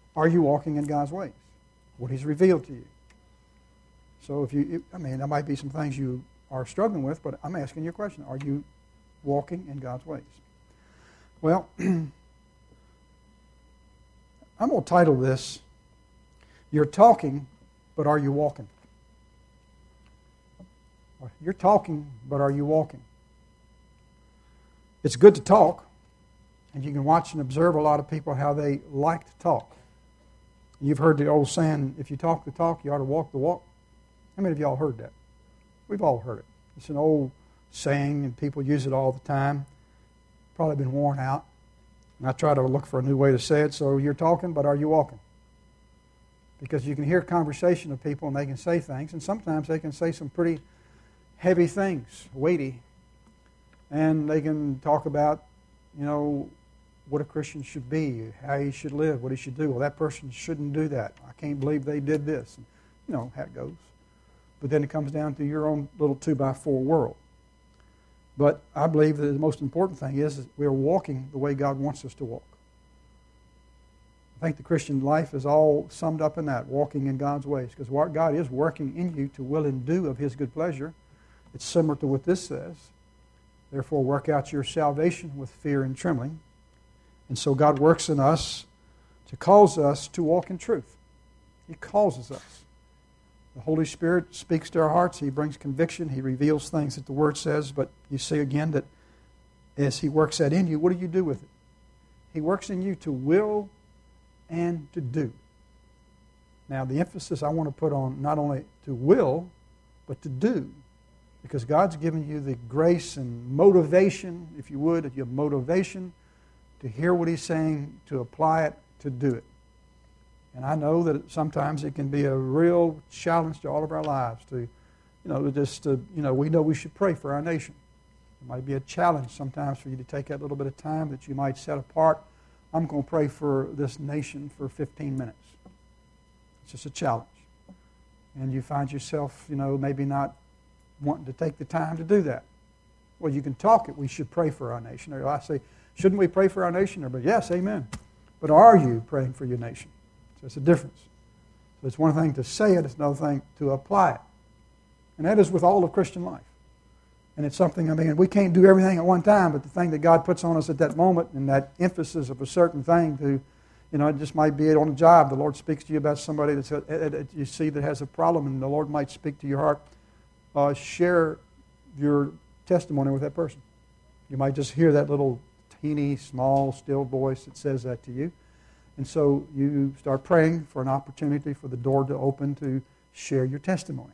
Are you walking in God's ways? What He's revealed to you. So there might be some things you are struggling with, but I'm asking you a question. Are you walking in God's ways? Well, I'm going to title this, You're Talking, but Are You Walking? You're talking, but are you walking? It's good to talk, and you can watch and observe a lot of people how they like to talk. You've heard the old saying, if you talk the talk, you ought to walk the walk. How many of y'all heard that? We've all heard it. It's an old saying, and people use it all the time. Probably been worn out. And I try to look for a new way to say it. So you're talking, but are you walking? Because you can hear conversation of people, and they can say things, and sometimes they can say some pretty heavy things, weighty. And they can talk about, what a Christian should be, how he should live, what he should do. Well, that person shouldn't do that. I can't believe they did this. And, how it goes. But then it comes down to your own little 2x4 world. But I believe that the most important thing is we're walking the way God wants us to walk. I think the Christian life is all summed up in that, walking in God's ways. Because what God is working in you to will and do of His good pleasure. It's similar to what this says. Therefore, work out your salvation with fear and trembling. And so God works in us to cause us to walk in truth. He causes us. The Holy Spirit speaks to our hearts. He brings conviction. He reveals things that the Word says. But you see again that as He works that in you, what do you do with it? He works in you to will and to do. Now, the emphasis I want to put on not only to will, but to do. Because God's given you the grace and motivation, if you would, if you have motivation to hear what He's saying, to apply it, to do it. And I know that sometimes it can be a real challenge to all of our lives to, we know we should pray for our nation. It might be a challenge sometimes for you to take that little bit of time that you might set apart. I'm going to pray for this nation for 15 minutes. It's just a challenge. And you find yourself, maybe not wanting to take the time to do that. Well, you can talk it. We should pray for our nation. Or I say, shouldn't we pray for our nation? But yes, amen. But are you praying for your nation? So it's a difference. So it's one thing to say it, it's another thing to apply it. And that is with all of Christian life. And it's something, we can't do everything at one time, but the thing that God puts on us at that moment and that emphasis of a certain thing to, it just might be on a job. The Lord speaks to you about somebody that you see that has a problem, and the Lord might speak to your heart. Share your testimony with that person. You might just hear that little teeny, small, still voice that says that to you. And so you start praying for an opportunity for the door to open to share your testimony.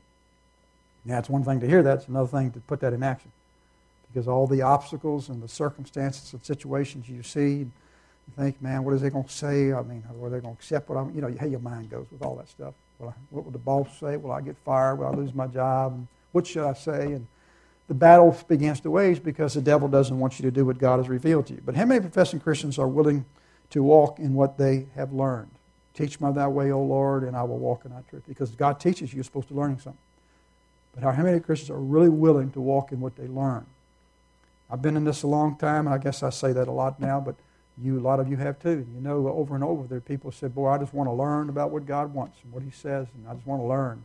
Now, it's one thing to hear that. It's another thing to put that in action. Because all the obstacles and the circumstances and situations you see, you think, man, what is they going to say? Are they going to accept what I'm, how your mind goes with all that stuff. Well, what will the boss say? Will I get fired? Will I lose my job? And what should I say? And the battle begins to wage because the devil doesn't want you to do what God has revealed to you. But how many professing Christians are willing to walk in what they have learned? Teach me thy way, O Lord, and I will walk in thy truth. Because God teaches you, you're supposed to learn something. But how many Christians are really willing to walk in what they learn? I've been in this a long time, and I guess I say that a lot now, but a lot of you have too. Over and over, there are people who say, boy, I just want to learn about what God wants and what He says, and I just want to learn.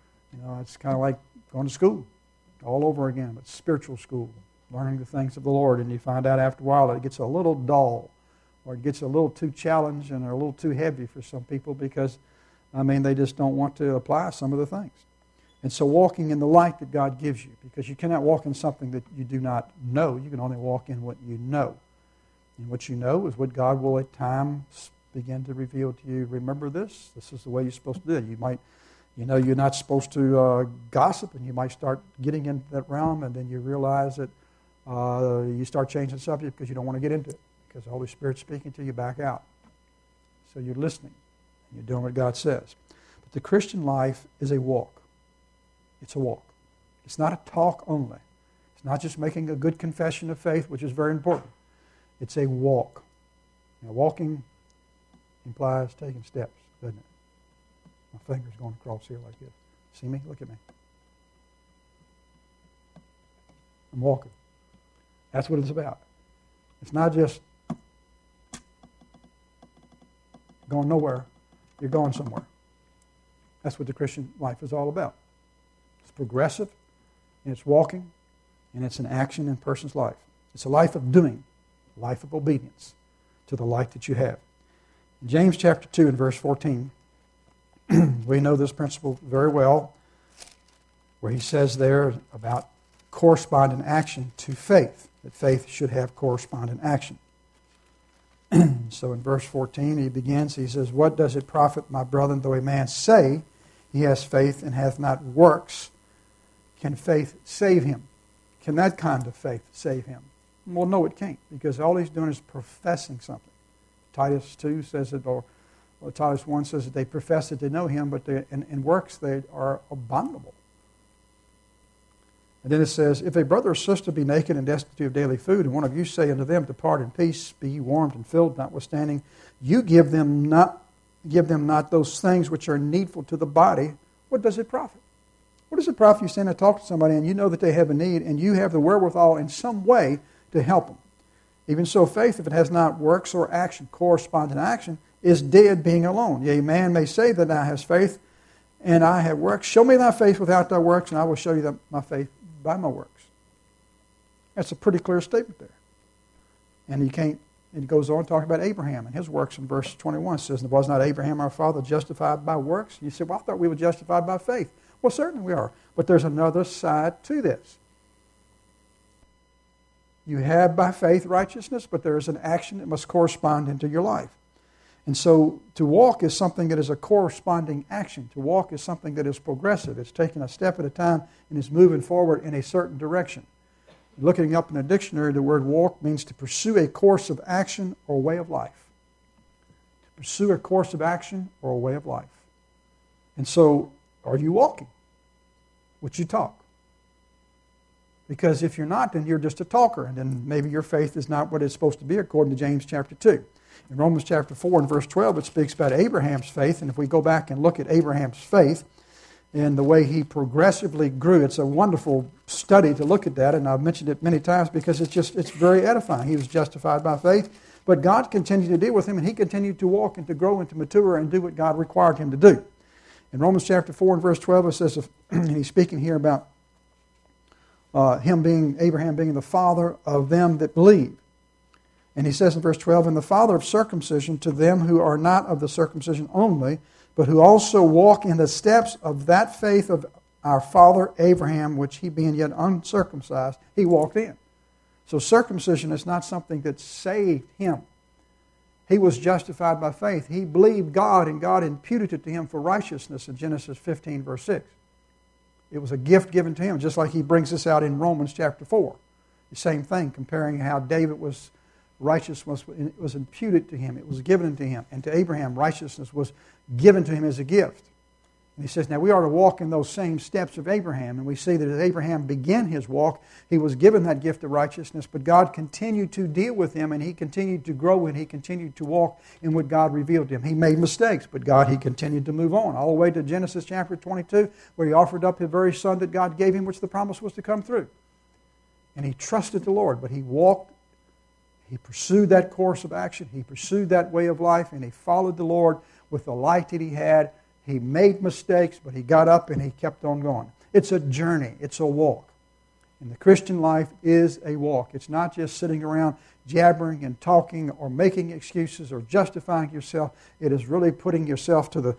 It's kind of like going to school all over again, but spiritual school, learning the things of the Lord, and you find out after a while that it gets a little dull, or it gets a little too challenging or a little too heavy for some people because, they just don't want to apply some of the things. And so walking in the light that God gives you, because you cannot walk in something that you do not know. You can only walk in what you know. And what you know is what God will at times begin to reveal to you. Remember this? This is the way you're supposed to do it. You might, you're not supposed to gossip, and you might start getting into that realm, and then you realize that you start changing the subject because you don't want to get into it. Because the Holy Spirit's speaking to you, back out. So you're listening. And you're doing what God says. But the Christian life is a walk. It's a walk. It's not a talk only. It's not just making a good confession of faith, which is very important. It's a walk. Now, walking implies taking steps, doesn't it? My finger's going across here like this. See me? Look at me. I'm walking. That's what it's about. It's not just going nowhere. you're going somewhere. That's what the Christian life is all about. It's progressive, and it's walking, and it's an action in a person's life. It's a life of doing, a life of obedience to the light that you have. In James chapter 2 and verse 14, we know this principle very well, where he says there about corresponding action to faith, that faith should have corresponding action. So in verse 14 he begins, he says, "What does it profit, my brethren, though a man say he has faith and hath not works? Can faith save him?" Can that kind of faith save him? Well, no, it can't, because all he's doing is professing something. Titus 2 says that, or Titus 1 says that they profess that they know him, but in works they are abominable. And then it says, "If a brother or sister be naked and destitute of daily food, and one of you say unto them, Depart in peace, be ye warmed and filled, notwithstanding, you give them not those things which are needful to the body, what does it profit?" What does it profit you stand and talk to somebody and you know that they have a need and you have the wherewithal in some way to help them? Even so, faith, if it has not works or action, corresponding action, is dead, being alone. Yea, man may say that thou hast faith, and I have works. Show me thy faith without thy works, and I will show you my faith by my works. That's a pretty clear statement there. And it goes on talking about Abraham and his works in verse 21. It says, "Was not Abraham our father justified by works?" You say, "Well, I thought we were justified by faith." Well, certainly we are. But there's another side to this. You have by faith righteousness, but there is an action that must correspond into your life. And so to walk is something that is a corresponding action. To walk is something that is progressive. It's taking a step at a time and is moving forward in a certain direction. Looking up in the dictionary, the word walk means to pursue a course of action or way of life. To pursue a course of action or a way of life. And so, are you walking? Would you talk? Because if you're not, then you're just a talker, and then maybe your faith is not what it's supposed to be according to James chapter 2. In Romans chapter 4 and verse 12, it speaks about Abraham's faith, and if we go back and look at Abraham's faith and the way he progressively grew, it's a wonderful study to look at that, and I've mentioned it many times because it's very edifying. He was justified by faith, but God continued to deal with him, and he continued to walk and to grow and to mature and do what God required him to do. In Romans chapter 4 and verse 12, it says, and he's speaking here about Abraham being the father of them that believe. And he says in verse 12, "And the father of circumcision to them who are not of the circumcision only, but who also walk in the steps of that faith of our father Abraham, which he being yet uncircumcised, he walked in." So circumcision is not something that saved him. He was justified by faith. He believed God, and God imputed it to him for righteousness in Genesis 15, verse 6. It was a gift given to him, just like he brings this out in Romans chapter 4. The same thing, comparing how David was righteous was imputed to him. It was given to him. And to Abraham, righteousness was given to him as a gift. And he says, now we are to walk in those same steps of Abraham. And we see that as Abraham began his walk, he was given that gift of righteousness, but God continued to deal with him, and he continued to grow, and he continued to walk in what God revealed to him. He made mistakes, but he continued to move on, all the way to Genesis chapter 22, where he offered up his very son that God gave him, which the promise was to come through. And he trusted the Lord, but he walked, he pursued that course of action, he pursued that way of life, and he followed the Lord with the light that he had. He made mistakes, but he got up and he kept on going. It's a journey. It's a walk. And the Christian life is a walk. It's not just sitting around jabbering and talking or making excuses or justifying yourself. It is really putting yourself to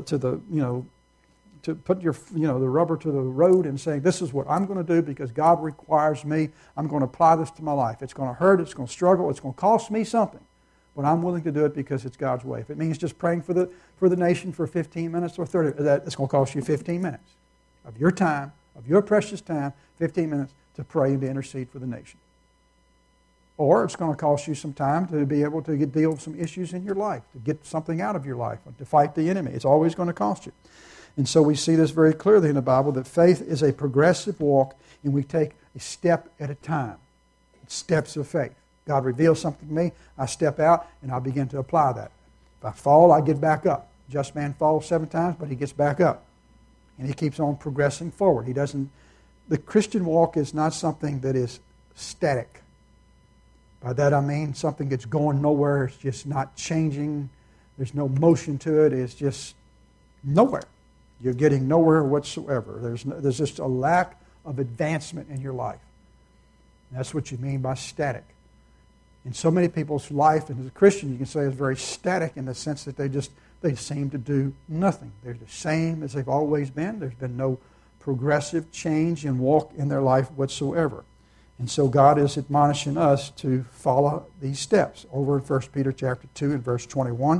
put your the rubber to the road and saying, this is what I'm going to do because God requires me. I'm going to apply this to my life. It's going to hurt. It's going to struggle. It's going to cost me something. But I'm willing to do it because it's God's way. If it means just praying for the nation for 15 minutes or 30, it's going to cost you 15 minutes of your time, of your precious time, 15 minutes to pray and to intercede for the nation. Or it's going to cost you some time to be able to deal with some issues in your life, to get something out of your life, to fight the enemy. It's always going to cost you. And so we see this very clearly in the Bible, that faith is a progressive walk, and we take a step at a time. It's steps of faith. God reveals something to me, I step out, and I begin to apply that. If I fall, I get back up. Just man falls 7 times, but he gets back up. And he keeps on progressing forward. The Christian walk is not something that is static. By that I mean something that's going nowhere, it's just not changing. There's no motion to it. It's just nowhere. You're getting nowhere whatsoever. There's just a lack of advancement in your life. And that's what you mean by static. In so many people's life, and as a Christian, you can say it's very static in the sense that they seem to do nothing. They're the same as they've always been. There's been no progressive change and walk in their life whatsoever. And so God is admonishing us to follow these steps over in 1 Peter chapter 2 and verse 21.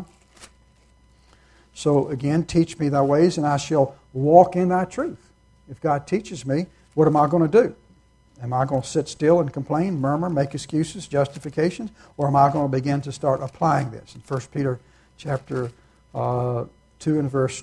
So again, teach me thy ways, and I shall walk in thy truth. If God teaches me, what am I going to do? Am I going to sit still and complain, murmur, make excuses, justifications, or am I going to begin to start applying this? In 1 Peter chapter 2 and verse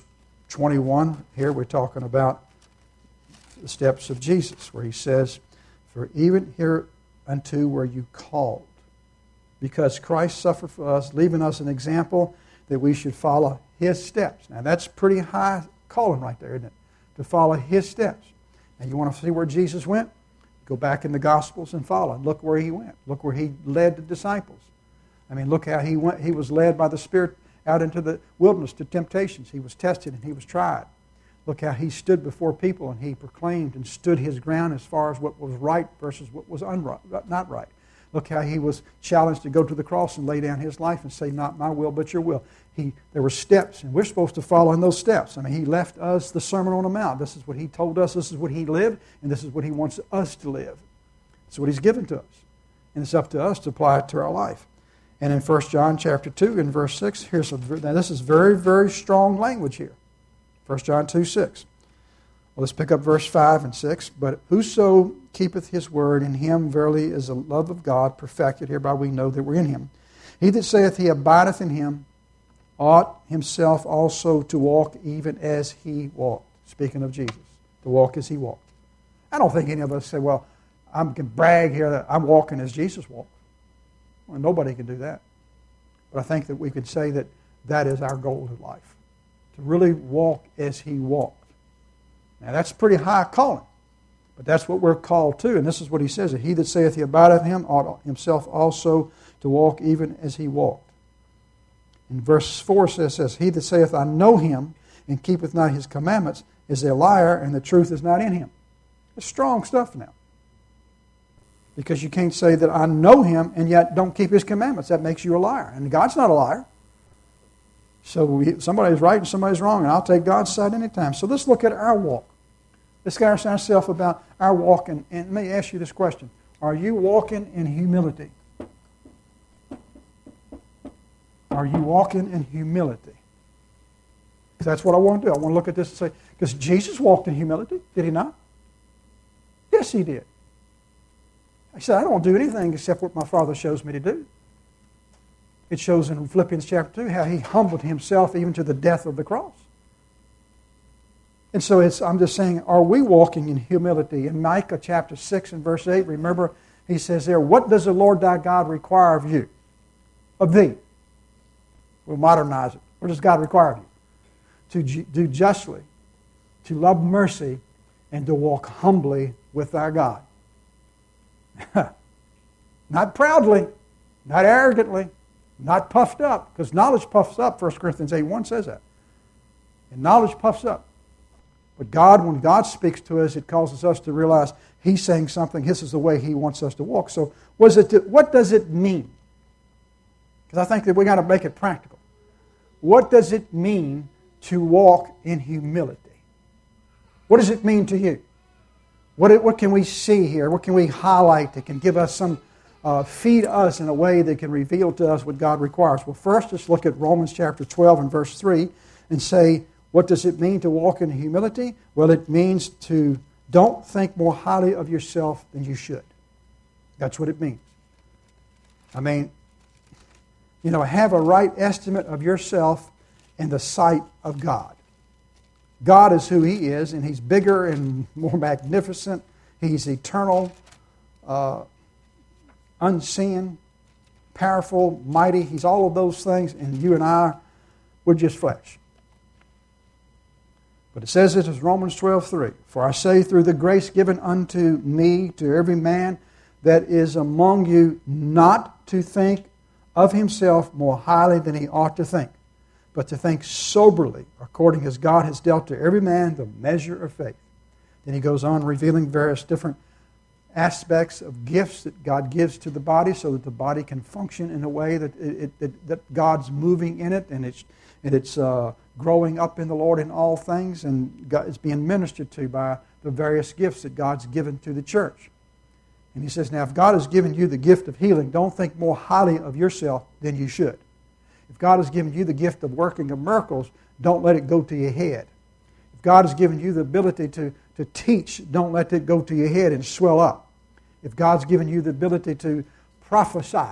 21, here we're talking about the steps of Jesus, where he says, for even hereunto were you called, because Christ suffered for us, leaving us an example that we should follow his steps. Now that's pretty high calling right there, isn't it? To follow his steps. And you want to see where Jesus went? Go back in the Gospels and follow. Look where he went. Look where he led the disciples. I mean, look how he went. He was led by the Spirit out into the wilderness to temptations. He was tested and he was tried. Look how he stood before people and he proclaimed and stood his ground as far as what was right versus what was not right. Look how he was challenged to go to the cross and lay down his life and say, not my will, but your will. There were steps, and we're supposed to follow in those steps. I mean, he left us the Sermon on the Mount. This is what he told us. This is what he lived, and this is what he wants us to live. It's what he's given to us. And it's up to us to apply it to our life. And in 1 John chapter 2 and verse 6, now this is very, very strong language here. 1 John 2, 6. Well, let's pick up verse 5 and 6. But whoso keepeth his word, in him verily is the love of God perfected. Hereby we know that we're in him. He that saith he abideth in him ought himself also to walk even as he walked. Speaking of Jesus, to walk as he walked. I don't think any of us say, well, I can brag here that I'm walking as Jesus walked. Well, nobody can do that. But I think that we could say that that is our goal in life. To really walk as he walked. Now that's pretty high calling. But that's what we're called to. And this is what he says. He that saith he abideth in him ought himself also to walk even as he walked. In verse 4 says, he that saith I know him and keepeth not his commandments is a liar, and the truth is not in him. It's strong stuff now. Because you can't say that I know him and yet don't keep his commandments. That makes you a liar. And God's not a liar. So somebody's right and somebody's wrong, and I'll take God's side anytime. So let's look at our walk. Let's ask ourselves about our walk. And let me ask you this question. Are you walking in humility? Are you walking in humility? Because that's what I want to do. I want to look at this and say, because Jesus walked in humility, did he not? Yes, he did. He said, I don't do anything except what my Father shows me to do. It shows in Philippians chapter 2 how he humbled himself even to the death of the cross. And so I'm just saying, are we walking in humility? In Micah chapter 6 and verse 8, remember, he says there, what does the Lord thy God require of you? Of thee. We'll modernize it. What does God require of you? To do justly, to love mercy, and to walk humbly with our God. Not proudly, not arrogantly, not puffed up, because knowledge puffs up. 1 Corinthians 8:1 says that. And knowledge puffs up. But God, when God speaks to us, it causes us to realize he's saying something. This is the way he wants us to walk. So what does it mean? Because I think that we got to make it practical. What does it mean to walk in humility? What does it mean to you? What can we see here? What can we highlight that can give us some, feed us in a way that can reveal to us what God requires? Well, first, let's look at Romans chapter 12 and verse 3 and say, what does it mean to walk in humility? Well, it means to don't think more highly of yourself than you should. That's what it means. I mean, have a right estimate of yourself in the sight of God. God is who he is, and he's bigger and more magnificent. He's eternal, unseen, powerful, mighty. He's all of those things, and you and I, we're just flesh. But it says it as Romans 12:3. For I say through the grace given unto me, to every man that is among you, not to think of himself more highly than he ought to think, but to think soberly, according as God has dealt to every man the measure of faith. Then he goes on revealing various different aspects of gifts that God gives to the body so that the body can function in a way that God's moving in it and it's growing up in the Lord in all things, and God is being ministered to by the various gifts that God's given to the church. And he says, now if God has given you the gift of healing, don't think more highly of yourself than you should. If God has given you the gift of working of miracles, don't let it go to your head. If God has given you the ability to teach, don't let it go to your head and swell up. If God's given you the ability to prophesy,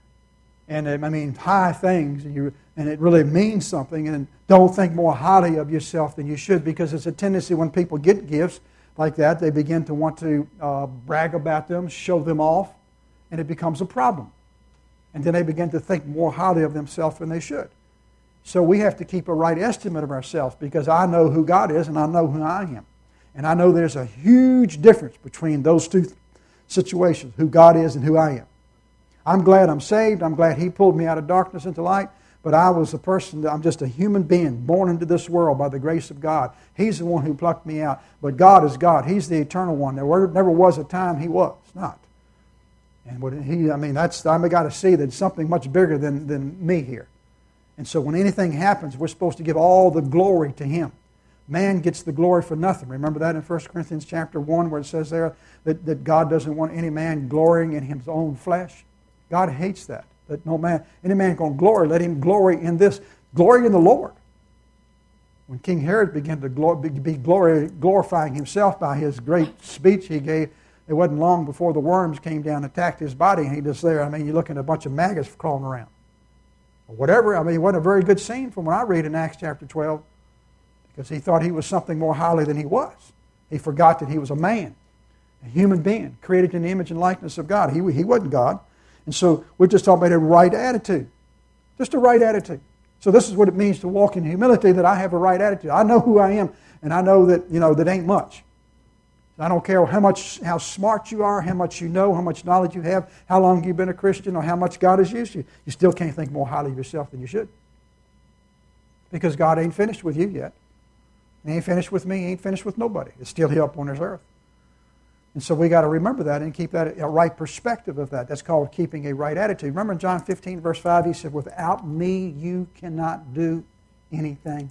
and high things, and it really means something, and don't think more highly of yourself than you should, because it's a tendency when people get gifts like that, they begin to want to brag about them, show them off, and it becomes a problem. And then they begin to think more highly of themselves than they should. So we have to keep a right estimate of ourselves, because I know who God is and I know who I am. And I know there's a huge difference between those two situations, who God is and who I am. I'm glad I'm saved. I'm glad He pulled me out of darkness into light. But I was a person, I'm just a human being born into this world by the grace of God. He's the one who plucked me out. But God is God. He's the eternal one. There never was a time He was not. And I got to see that it's something much bigger than me here. And so when anything happens, we're supposed to give all the glory to Him. Man gets the glory for nothing. Remember that in 1 Corinthians chapter 1 where it says there that God doesn't want any man glorying in his own flesh? God hates that. That any man can glory, let him glory in this. Glory in the Lord. When King Herod began to be glorifying himself by his great speech he gave, it wasn't long before the worms came down and attacked his body, and he just there. You're looking at a bunch of maggots crawling around. Or whatever. It wasn't a very good scene from what I read in Acts chapter 12, because he thought he was something more highly than he was. He forgot that he was a man, a human being, created in the image and likeness of God. He wasn't God. And so we're just talking about a right attitude. Just a right attitude. So this is what it means to walk in humility, that I have a right attitude. I know who I am, and I know that, that ain't much. I don't care how smart you are, how much you know, how much knowledge you have, how long you've been a Christian, or how much God has used you. You still can't think more highly of yourself than you should. Because God ain't finished with you yet. He ain't finished with me. He ain't finished with nobody. It's still here up on this earth. And so we got to remember that and keep that a right perspective of that. That's called keeping a right attitude. Remember in John 15, verse 5, He said, without me you cannot do anything.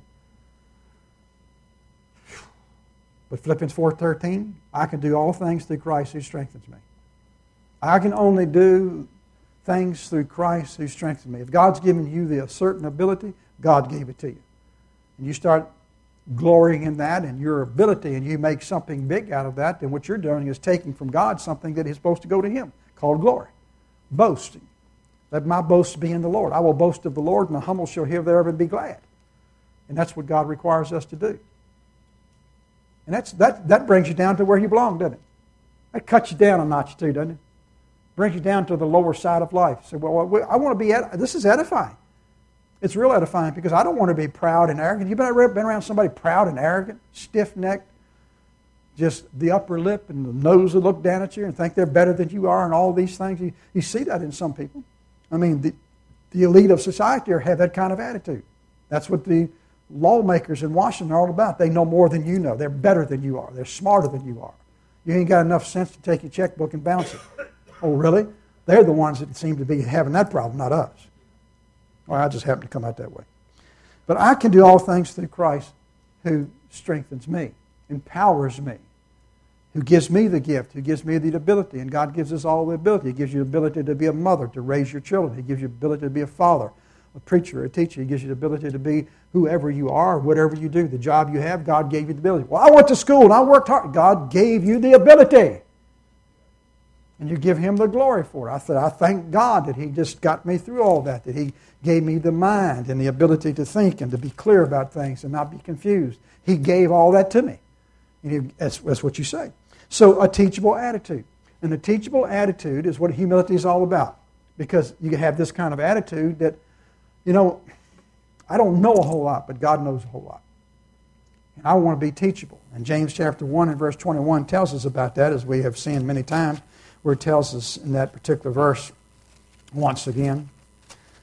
But Philippians 4:13, I can do all things through Christ who strengthens me. I can only do things through Christ who strengthens me. If God's given you a certain ability, God gave it to you. And you start glorying in that and your ability, and you make something big out of that, then what you're doing is taking from God something that is supposed to go to Him, called glory. Boasting. Let my boast be in the Lord. I will boast of the Lord, and the humble shall hear thereof and be glad. And that's what God requires us to do. And that brings you down to where you belong, doesn't it? That cuts you down a notch too, doesn't it? Brings you down to the lower side of life. So, I want to be, this is edifying. It's real edifying, because I don't want to be proud and arrogant. You've been around somebody proud and arrogant, stiff-necked, just the upper lip and the nose that look down at you and think they're better than you are and all these things. You see that in some people. The elite of society have that kind of attitude. That's what the lawmakers in Washington are all about. They know more than you know. They're better than you are. They're smarter than you are. You ain't got enough sense to take your checkbook and bounce it. Oh, really? They're the ones that seem to be having that problem, not us. Well, I just happen to come out that way. But I can do all things through Christ who strengthens me, empowers me, who gives me the gift, who gives me the ability. And God gives us all the ability. He gives you the ability to be a mother, to raise your children. He gives you the ability to be a father, a preacher, a teacher. He gives you the ability to be whoever you are, whatever you do. The job you have, God gave you the ability. Well, I went to school and I worked hard. God gave you the ability. And you give Him the glory for it. I thank God that He just got me through all that He gave me the mind and the ability to think and to be clear about things and not be confused. He gave all that to me. That's what you say. So a teachable attitude. And a teachable attitude is what humility is all about. Because you have this kind of attitude that, I don't know a whole lot, but God knows a whole lot. And I want to be teachable. And James chapter 1 and verse 21 tells us about that, as we have seen many times, where it tells us in that particular verse, once again,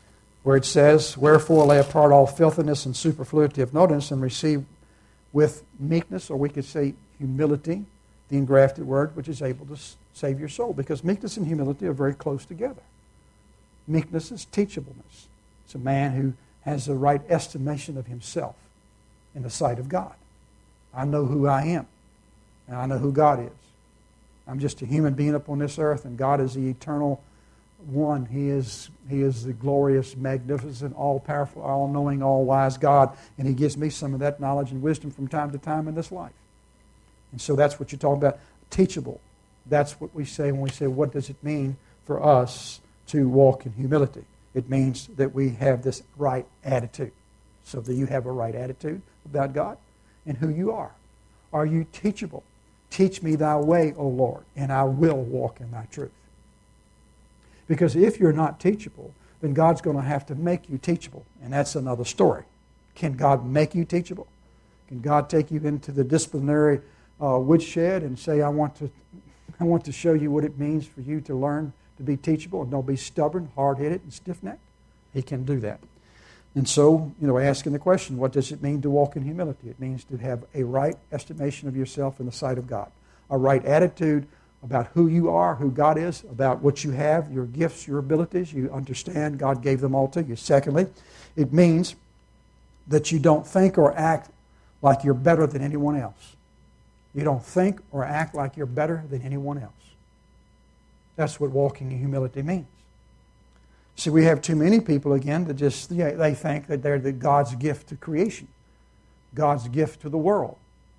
where it says, "Wherefore lay apart all filthiness and superfluity of notice, and receive with meekness," or we could say humility, the engrafted word, which is able to save your soul. Because meekness and humility are very close together. Meekness is teachableness. It's a man who has the right estimation of himself in the sight of God. I know who I am, and I know who God is. I'm just a human being upon this earth, and God is the eternal one. He is the glorious, magnificent, all-powerful, all-knowing, all-wise God, and He gives me some of that knowledge and wisdom from time to time in this life. And so that's what you're talking about, teachable. That's what we say when we say, what does it mean for us to walk in humility? It means that we have this right attitude. So that you have a right attitude about God and who you are. Are you teachable? Teach me thy way, O Lord, and I will walk in thy truth. Because if you're not teachable, then God's going to have to make you teachable. And that's another story. Can God make you teachable? Can God take you into the disciplinary woodshed and say, I want to show you what it means for you to learn to be teachable and don't be stubborn, hard-headed, and stiff-necked? He can do that. And so, asking the question, what does it mean to walk in humility? It means to have a right estimation of yourself in the sight of God. A right attitude about who you are, who God is, about what you have, your gifts, your abilities. You understand God gave them all to you. Secondly, it means that you don't think or act like you're better than anyone else. You don't think or act like you're better than anyone else. That's what walking in humility means. See, we have too many people, again, that just, they think that they're God's gift to creation, God's gift to the world.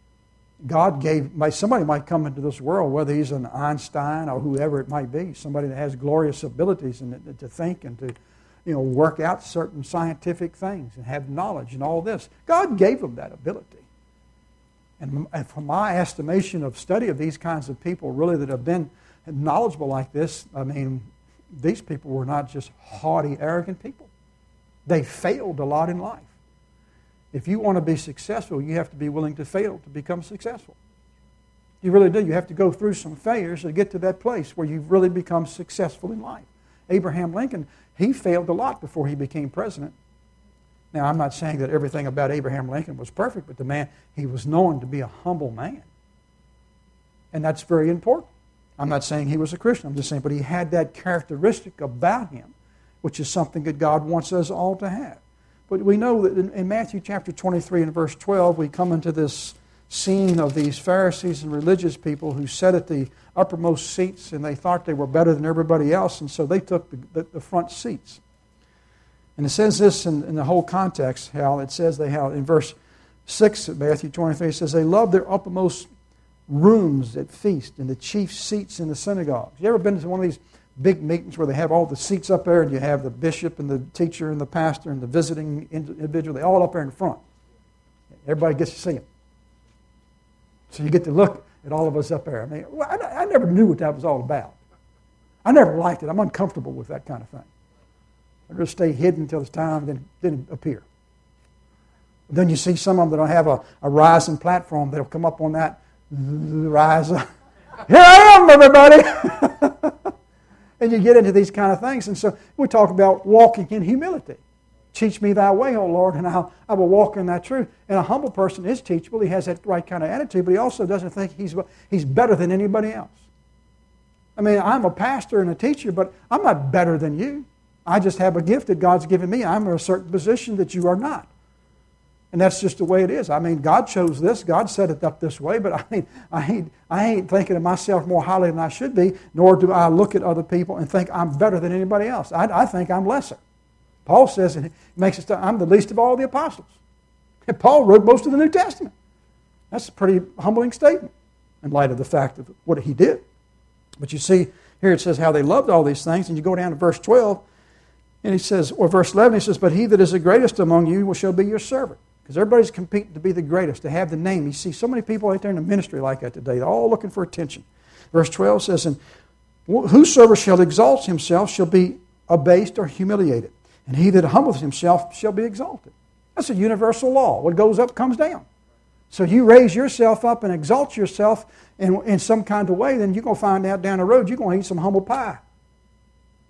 Somebody might come into this world, whether he's an Einstein or whoever it might be, somebody that has glorious abilities and to think and to, work out certain scientific things and have knowledge and all this. God gave them that ability. And from my estimation of study of these kinds of people, really that have been knowledgeable like this, these people were not just haughty, arrogant people. They failed a lot in life. If you want to be successful, you have to be willing to fail to become successful. You really do. You have to go through some failures to get to that place where you've really become successful in life. Abraham Lincoln, he failed a lot before he became president. Now, I'm not saying that everything about Abraham Lincoln was perfect, but the man, he was known to be a humble man. And that's very important. I'm not saying he was a Christian. I'm just saying, but he had that characteristic about him, which is something that God wants us all to have. But we know that in Matthew chapter 23 and verse 12, we come into this scene of these Pharisees and religious people who sat at the uppermost seats, and they thought they were better than everybody else, and so they took the front seats. And it says this in the whole context, it says in verse 6 of Matthew 23, it says, they loved their uppermost rooms at feast and the chief seats in the synagogues. You ever been to one of these big meetings where they have all the seats up there and you have the bishop and the teacher and the pastor and the visiting individual, they all up there in front. Everybody gets to see them. So you get to look at all of us up there. I never knew what that was all about. I never liked it. I'm uncomfortable with that kind of thing. I just stay hidden until it's time and then appear. Then you see some of them that don't have a rising platform. They'll come up on that rise up. Here I am, everybody! And you get into these kind of things. And so we talk about walking in humility. Teach me thy way, O Lord, and I will walk in thy truth. And a humble person is teachable. He has that right kind of attitude, but he also doesn't think he's better than anybody else. I'm a pastor and a teacher, but I'm not better than you. I just have a gift that God's given me. I'm in a certain position that you are not. And that's just the way it is. God chose this. God set it up this way. But I ain't thinking of myself more highly than I should be, nor do I look at other people and think I'm better than anybody else. I think I'm lesser. Paul says, and he makes it, I'm the least of all the apostles. And Paul wrote most of the New Testament. That's a pretty humbling statement in light of the fact of what he did. But you see, here it says how they loved all these things. And you go down to verse 12, and he says, or verse 11, he says, but he that is the greatest among you shall be your servant. Because everybody's competing to be the greatest, to have the name. You see so many people out there in the ministry like that today. They're all looking for attention. Verse 12 says, and whosoever shall exalt himself shall be abased or humiliated. And he that humbleth himself shall be exalted. That's a universal law. What goes up comes down. So you raise yourself up and exalt yourself in some kind of way, then you're going to find out down the road you're going to eat some humble pie.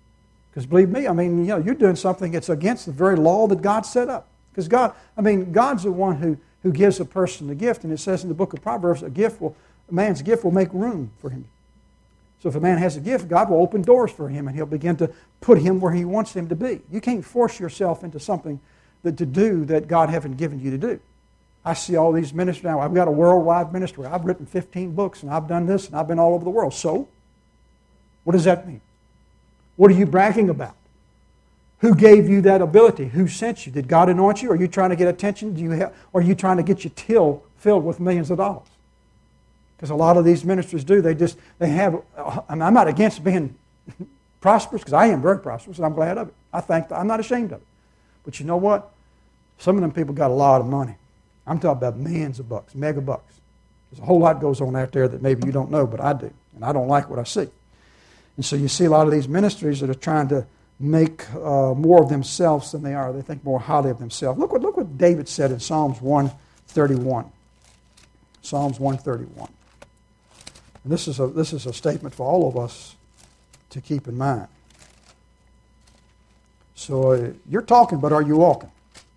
Because believe me, you're doing something that's against the very law that God set up. Because God's the one who gives a person the gift. And it says in the book of Proverbs, a man's gift will make room for him. So if a man has a gift, God will open doors for him and He'll begin to put him where He wants him to be. You can't force yourself into something to do that God haven't given you to do. I see all these ministers now. I've got a worldwide ministry. I've written 15 books and I've done this and I've been all over the world. So, what does that mean? What are you bragging about? Who gave you that ability? Who sent you? Did God anoint you? Are you trying to get attention? Or are you trying to get your till filled with millions of dollars? Because a lot of these ministers do. I'm not against being prosperous, because I am very prosperous and I'm glad of it. I'm not ashamed of it. But you know what? Some of them people got a lot of money. I'm talking about millions of bucks, mega bucks. There's a whole lot goes on out there that maybe you don't know, but I do. And I don't like what I see. And so you see a lot of these ministries that are trying to make more of themselves than they are. They think more highly of themselves. Look what David said in Psalms 131. Psalms 131. And this is a statement for all of us to keep in mind. So you're talking, but are you walking?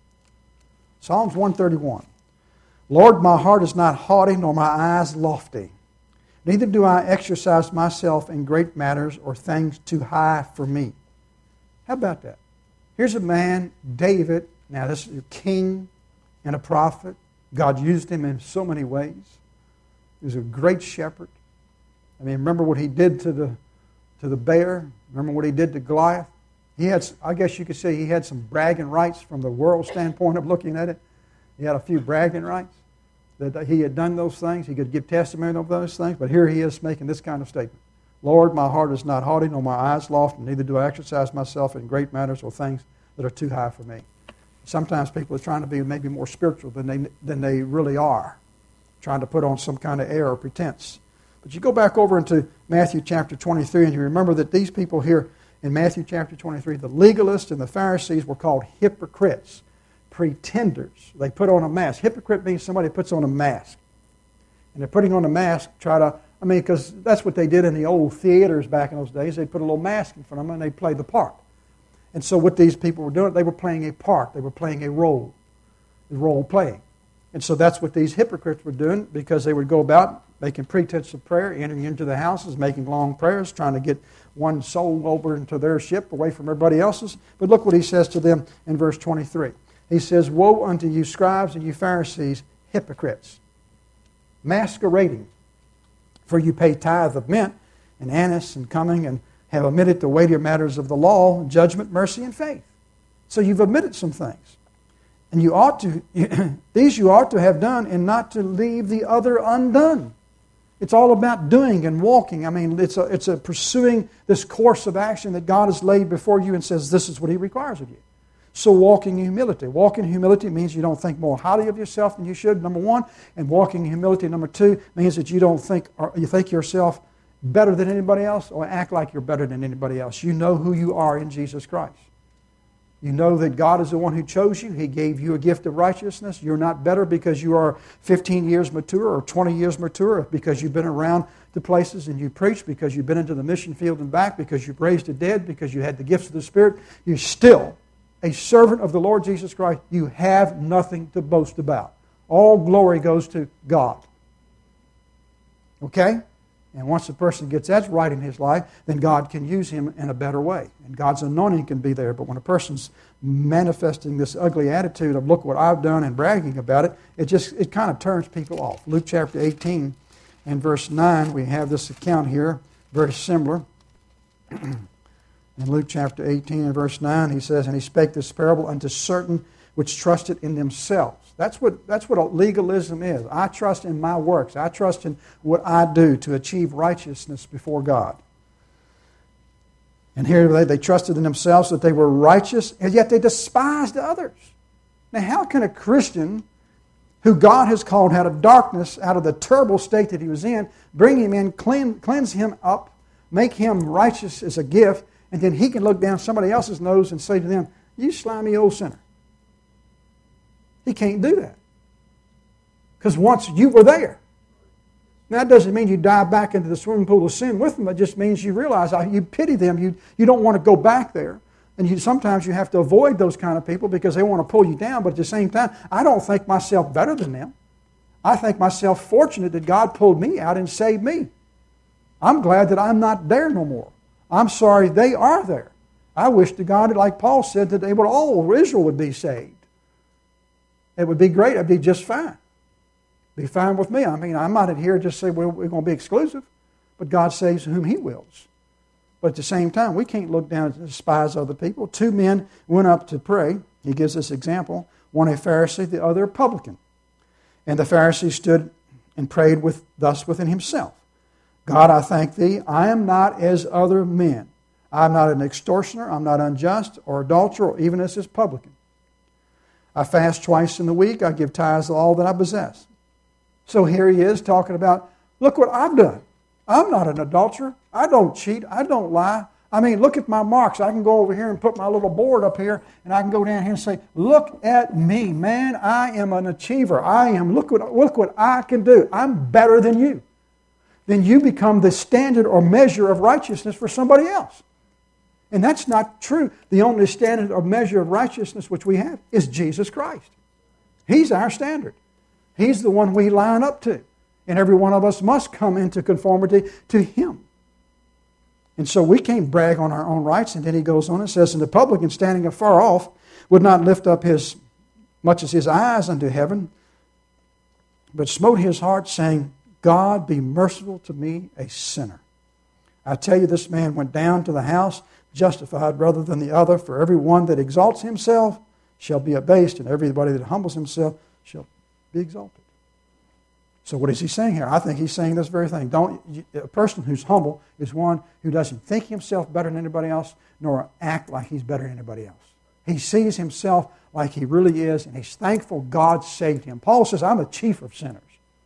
Psalms 131. Lord, my heart is not haughty, nor my eyes lofty. Neither do I exercise myself in great matters or things too high for me. How about that? Here's a man, David. Now, this is a king and a prophet. God used him in so many ways. He was a great shepherd. Remember what he did to the bear? Remember what he did to Goliath? I guess you could say he had some bragging rights from the world standpoint of looking at it. He had a few bragging rights that he had done those things. He could give testimony of those things. But here he is making this kind of statement. Lord, my heart is not haughty, nor my eyes lofty, neither do I exercise myself in great matters or things that are too high for me. Sometimes people are trying to be maybe more spiritual than they really are, trying to put on some kind of air or pretense. But you go back over into Matthew chapter 23, and you remember that these people here in Matthew chapter 23, the legalists and the Pharisees were called hypocrites, pretenders. They put on a mask. Hypocrite means somebody puts on a mask. And they're putting on a mask, because that's what they did in the old theaters back in those days. They'd put a little mask in front of them and they'd play the part. And so what these people were doing, they were playing a part. They were playing a role playing. And so that's what these hypocrites were doing, because they would go about making pretense of prayer, entering into the houses, making long prayers, trying to get one soul over into their ship away from everybody else's. But look what he says to them in verse 23. He says, Woe unto you scribes and you Pharisees, hypocrites, masquerading, for you pay tithe of mint and anise and cumin, and have omitted the weightier matters of the law, judgment, mercy, and faith. So you've omitted some things. And these you ought to have done, and not to leave the other undone. It's all about doing and walking. It's a pursuing this course of action that God has laid before you and says this is what He requires of you. So walking in humility. Walking in humility means you don't think more highly of yourself than you should, number one. And walking in humility, number two, means that you don't think, or you think yourself better than anybody else or act like you're better than anybody else. You know who you are in Jesus Christ. You know that God is the one who chose you. He gave you a gift of righteousness. You're not better because you are 15 years mature or 20 years mature, because you've been around the places and you preach, because you've been into the mission field and back, because you've raised the dead, because you had the gifts of the Spirit. You're still a servant of the Lord Jesus Christ. You have nothing to boast about. All glory goes to God. Okay? And once a person gets that right in his life, then God can use him in a better way. And God's anointing can be there. But when a person's manifesting this ugly attitude of, look what I've done, and bragging about it, it kind of turns people off. Luke chapter 18 and verse 9, we have this account here, very similar. In Luke chapter 18 and verse 9, he says, And he spake this parable unto certain which trusted in themselves. That's what legalism is. I trust in my works. I trust in what I do to achieve righteousness before God. And here they trusted in themselves that they were righteous, and yet they despised others. Now, how can a Christian who God has called out of darkness, out of the terrible state that he was in, bring him in, cleanse him up, make him righteous as a gift, and then he can look down somebody else's nose and say to them, you slimy old sinner. He can't do that. Because once you were there. Now, that doesn't mean you dive back into the swimming pool of sin with them. It just means you realize you pity them. You don't want to go back there. And sometimes you have to avoid those kind of people because they want to pull you down. But at the same time, I don't think myself better than them. I think myself fortunate that God pulled me out and saved me. I'm glad that I'm not there no more. I'm sorry they are there. I wish to God, like Paul said, that all Israel would be saved. It would be great. It would be just fine. Be fine with me. I mean, I'm not here to just say, well, we're going to be exclusive. But God saves whom He wills. But at the same time, we can't look down and despise other people. 2 men went up to pray. He gives this example. One a Pharisee, the other a publican. And the Pharisee stood and prayed thus within himself. God, I thank Thee, I am not as other men. I am not an extortioner, I'm not unjust or adulterer, or even as this publican. I fast twice in the week, I give tithes of all that I possess. So here he is talking about, look what I've done. I'm not an adulterer. I don't cheat. I don't lie. I mean, look at my marks. I can go over here and put my little board up here, and I can go down here and say, look at me, man. I am an achiever. Look what I can do. I'm better than you. Then you become the standard or measure of righteousness for somebody else. And that's not true. The only standard or measure of righteousness which we have is Jesus Christ. He's our standard. He's the one we line up to. And every one of us must come into conformity to Him. And so we can't brag on our own rights. And then he goes on and says, and the publican standing afar off would not lift up much as his eyes unto heaven, but smote his heart, saying, God, be merciful to me, a sinner. I tell you, this man went down to the house justified rather than the other. For every one that exalts himself shall be abased, and everybody that humbles himself shall be exalted. So what is he saying here? I think he's saying this very thing. A person who's humble is one who doesn't think himself better than anybody else, nor act like he's better than anybody else. He sees himself like he really is, and he's thankful God saved him. Paul says, I'm the chief of sinners.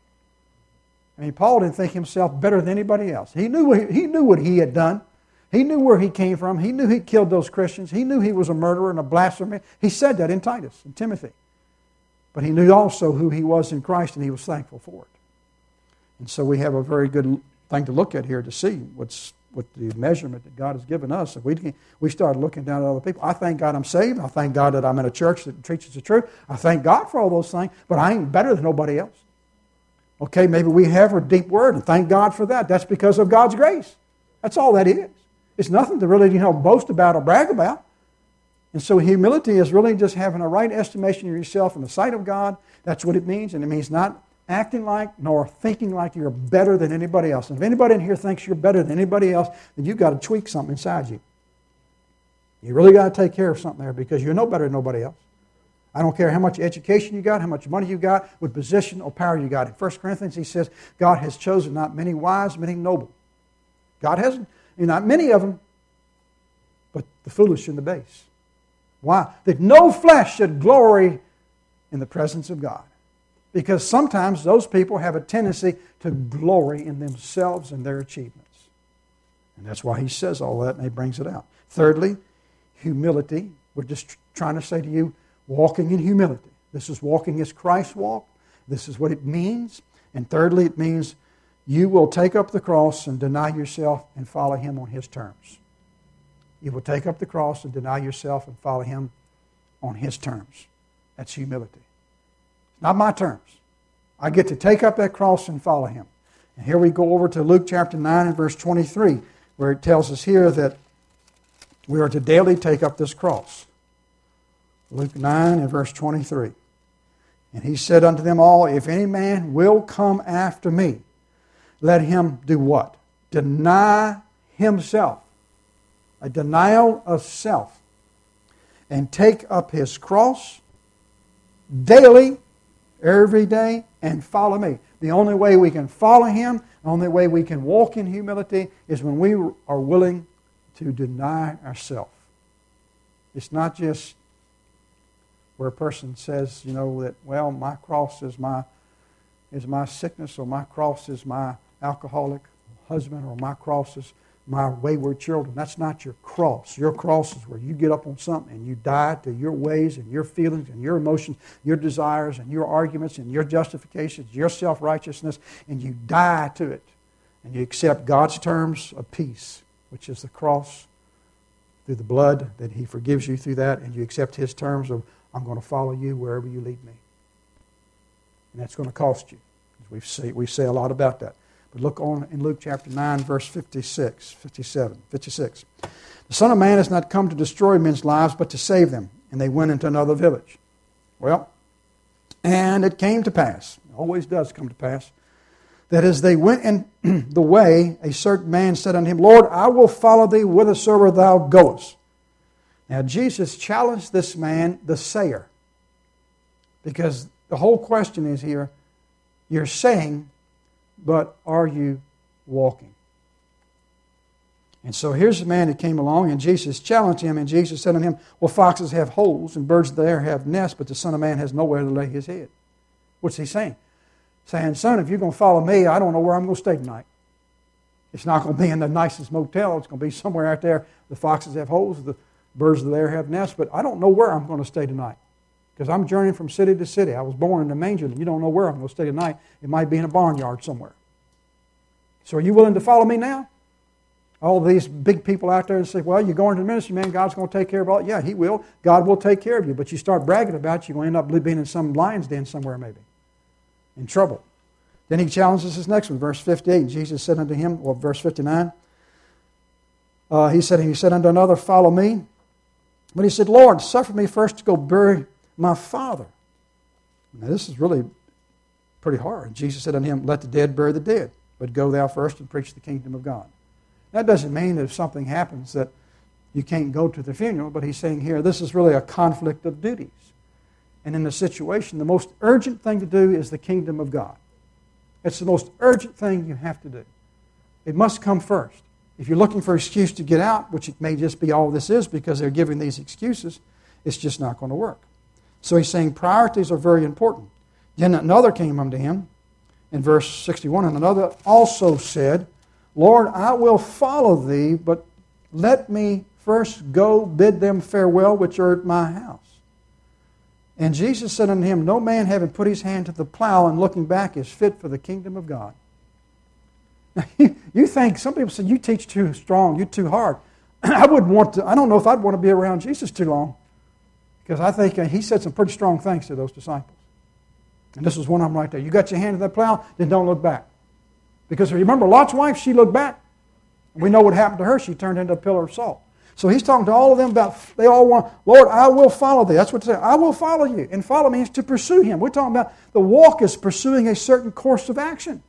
I mean, Paul didn't think himself better than anybody else. He knew what he had done. He knew where he came from. He knew he killed those Christians. He knew he was a murderer and a blasphemer. He said that in Titus and Timothy. But he knew also who he was in Christ, and he was thankful for it. And so we have a very good thing to look at here to see what the measurement that God has given us. If we start looking down at other people, I thank God I'm saved. I thank God that I'm in a church that teaches the truth. I thank God for all those things, but I ain't better than nobody else. Okay, maybe we have a deep word, and thank God for that. That's because of God's grace. That's all that is. It's nothing to really, boast about or brag about. And so humility is really just having a right estimation of yourself in the sight of God. That's what it means, and it means not acting like nor thinking like you're better than anybody else. And if anybody in here thinks you're better than anybody else, then you've got to tweak something inside you. You really got to take care of something there because you're no better than nobody else. I don't care how much education you got, how much money you got, what position or power you got. In 1 Corinthians, he says, God has chosen not many wise, many noble. God hasn't, not many of them, but the foolish and the base. Why? That no flesh should glory in the presence of God. Because sometimes those people have a tendency to glory in themselves and their achievements. And that's why he says all that, and he brings it out. Thirdly, humility. We're just trying to say to you, walking in humility. This is walking as Christ walked. This is what it means. And thirdly, it means you will take up the cross and deny yourself and follow Him on His terms. You will take up the cross and deny yourself and follow Him on His terms. That's humility. It's not my terms. I get to take up that cross and follow Him. And here we go over to Luke chapter 9 and verse 23, where it tells us here that we are to daily take up this cross. Luke 9 and verse 23. And He said unto them all, if any man will come after me, let him do what? Deny himself. A denial of self. And take up his cross daily, every day, and follow me. The only way we can follow Him, the only way we can walk in humility is when we are willing to deny ourselves. It's not just where a person says, that, well, my cross is my sickness, or my cross is my alcoholic husband, or my cross is my wayward children. That's not your cross. Your cross is where you get up on something and you die to your ways and your feelings and your emotions, your desires and your arguments and your justifications, your self-righteousness, and you die to it. And you accept God's terms of peace, which is the cross, through the blood, that He forgives you through that, and you accept His terms of, I'm going to follow you wherever you lead me. And that's going to cost you. We say a lot about that. But look on in Luke chapter 9, verse 56. The Son of Man has not come to destroy men's lives, but to save them. And they went into another village. Well, and it came to pass, it always does come to pass, that as they went in the way, a certain man said unto him, Lord, I will follow thee whithersoever thou goest. Now Jesus challenged this man, the sayer, because the whole question is here, you're saying, but are you walking? And so here's the man that came along, and Jesus challenged him, and Jesus said unto him, well, foxes have holes, and birds of the air have nests, but the Son of Man has nowhere to lay his head. What's he saying? Saying, son, if you're going to follow me, I don't know where I'm going to stay tonight. It's not going to be in the nicest motel. It's going to be somewhere out there. The foxes have holes, the birds of the air have nests, but I don't know where I'm going to stay tonight. Because I'm journeying from city to city. I was born in a manger, and you don't know where I'm going to stay tonight. It might be in a barnyard somewhere. So are you willing to follow me now? All these big people out there and say, well, you're going to the ministry, man. God's going to take care of all. Yeah, He will. God will take care of you. But you start bragging about it, you're going to end up being in some lion's den somewhere maybe. In trouble. Then He challenges this next one, verse 58. Jesus said unto him, well, verse 59. He said unto another, follow me. But he said, Lord, suffer me first to go bury my father. Now this is really pretty hard. Jesus said unto him, let the dead bury the dead, but go thou first and preach the kingdom of God. That doesn't mean that if something happens that you can't go to the funeral, but He's saying here, this is really a conflict of duties. And in the situation, the most urgent thing to do is the kingdom of God. It's the most urgent thing you have to do. It must come first. If you're looking for an excuse to get out, which it may just be all this is because they're giving these excuses, it's just not going to work. So He's saying priorities are very important. Then another came unto him in verse 61, and another also said, Lord, I will follow thee, but let me first go bid them farewell which are at my house. And Jesus said unto him, no man having put his hand to the plow and looking back is fit for the kingdom of God. Now, you think, some people say, you teach too strong, you're too hard. I don't know if I'd want to be around Jesus too long. Because I think He said some pretty strong things to those disciples. And this was one of them right there. You got your hand to that plow, then don't look back. Because remember, Lot's wife, she looked back. We know what happened to her. She turned into a pillar of salt. So He's talking to all of them about, they all want, Lord, I will follow thee. That's what they say. I will follow you. And follow means to pursue Him. We're talking about the walk is pursuing a certain course of action.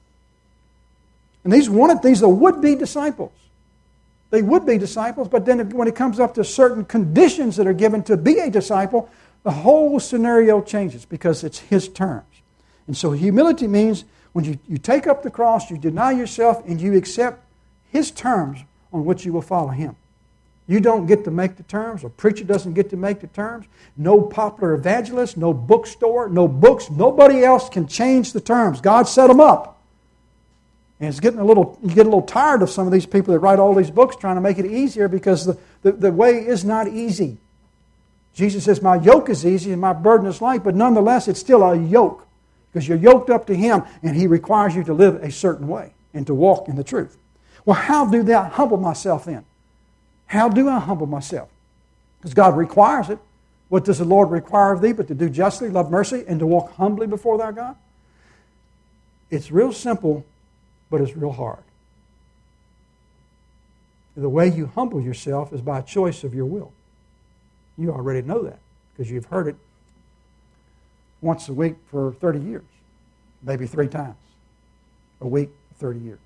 And these are would-be disciples. They would be disciples, but then when it comes up to certain conditions that are given to be a disciple, the whole scenario changes because it's His terms. And so humility means when you take up the cross, you deny yourself, and you accept His terms on which you will follow Him. You don't get to make the terms. A preacher doesn't get to make the terms. No popular evangelist, no bookstore, no books. Nobody else can change the terms. God set them up. And you get a little tired of some of these people that write all these books trying to make it easier because the way is not easy. Jesus says, my yoke is easy and my burden is light, but nonetheless it's still a yoke because you're yoked up to Him and He requires you to live a certain way and to walk in the truth. Well, how do I humble myself then? How do I humble myself? Because God requires it. What does the Lord require of thee but to do justly, love mercy, and to walk humbly before thy God? It's real simple, but it's real hard. The way you humble yourself is by choice of your will. You already know that because you've heard it once a week for 30 years, maybe 3 times a week for 30 years.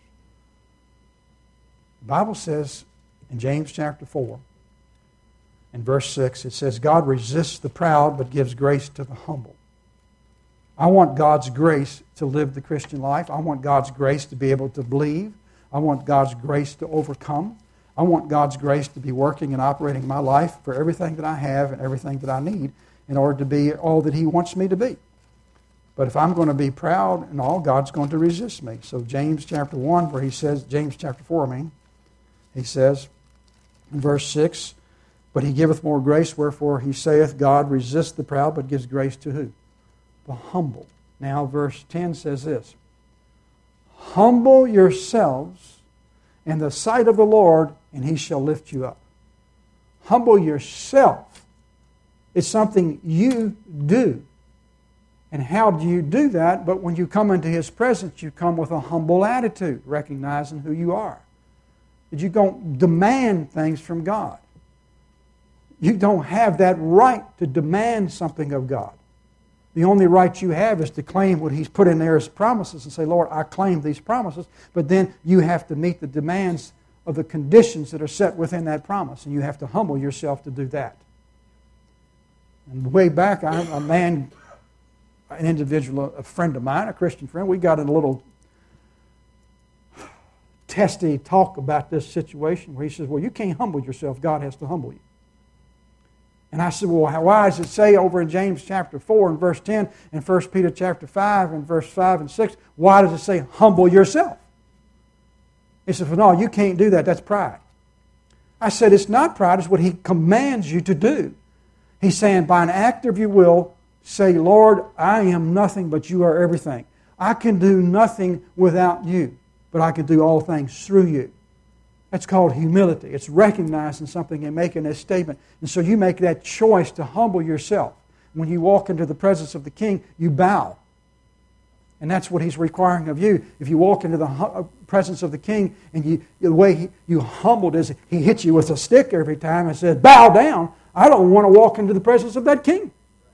The Bible says in James chapter 4, in verse 6, it says, God resists the proud but gives grace to the humble. I want God's grace to live the Christian life. I want God's grace to be able to believe. I want God's grace to overcome. I want God's grace to be working and operating my life for everything that I have and everything that I need in order to be all that He wants me to be. But if I'm going to be proud and all, God's going to resist me. So James chapter 1, where he says, James chapter 4, He says in verse 6, but he giveth more grace, wherefore he saith, God resists the proud, but gives grace to who? The humble. Now verse 10 says this, humble yourselves in the sight of the Lord, and he shall lift you up. Humble yourself. It's something you do. And how do you do that? But when you come into his presence, you come with a humble attitude, recognizing who you are. That you don't demand things from God. You don't have that right to demand something of God. The only right you have is to claim what he's put in there as promises and say, Lord, I claim these promises. But then you have to meet the demands of the conditions that are set within that promise. And you have to humble yourself to do that. And way back, an individual, a friend of mine, a Christian friend, we got in a little testy talk about this situation where he says, well, you can't humble yourself. God has to humble you. And I said, well, why does it say over in James chapter 4 and verse 10 and 1 Peter chapter 5 and verse 5 and 6, why does it say humble yourself? He said, well, no, you can't do that. That's pride. I said, it's not pride. It's what he commands you to do. He's saying, by an act of your will, say, Lord, I am nothing, but you are everything. I can do nothing without you, but I can do all things through you. That's called humility. It's recognizing something and making a statement. And so you make that choice to humble yourself. When you walk into the presence of the King, you bow. And that's what he's requiring of you. If you walk into the presence of the King and the way you humbled is he hits you with a stick every time and says, bow down. I don't want to walk into the presence of that King.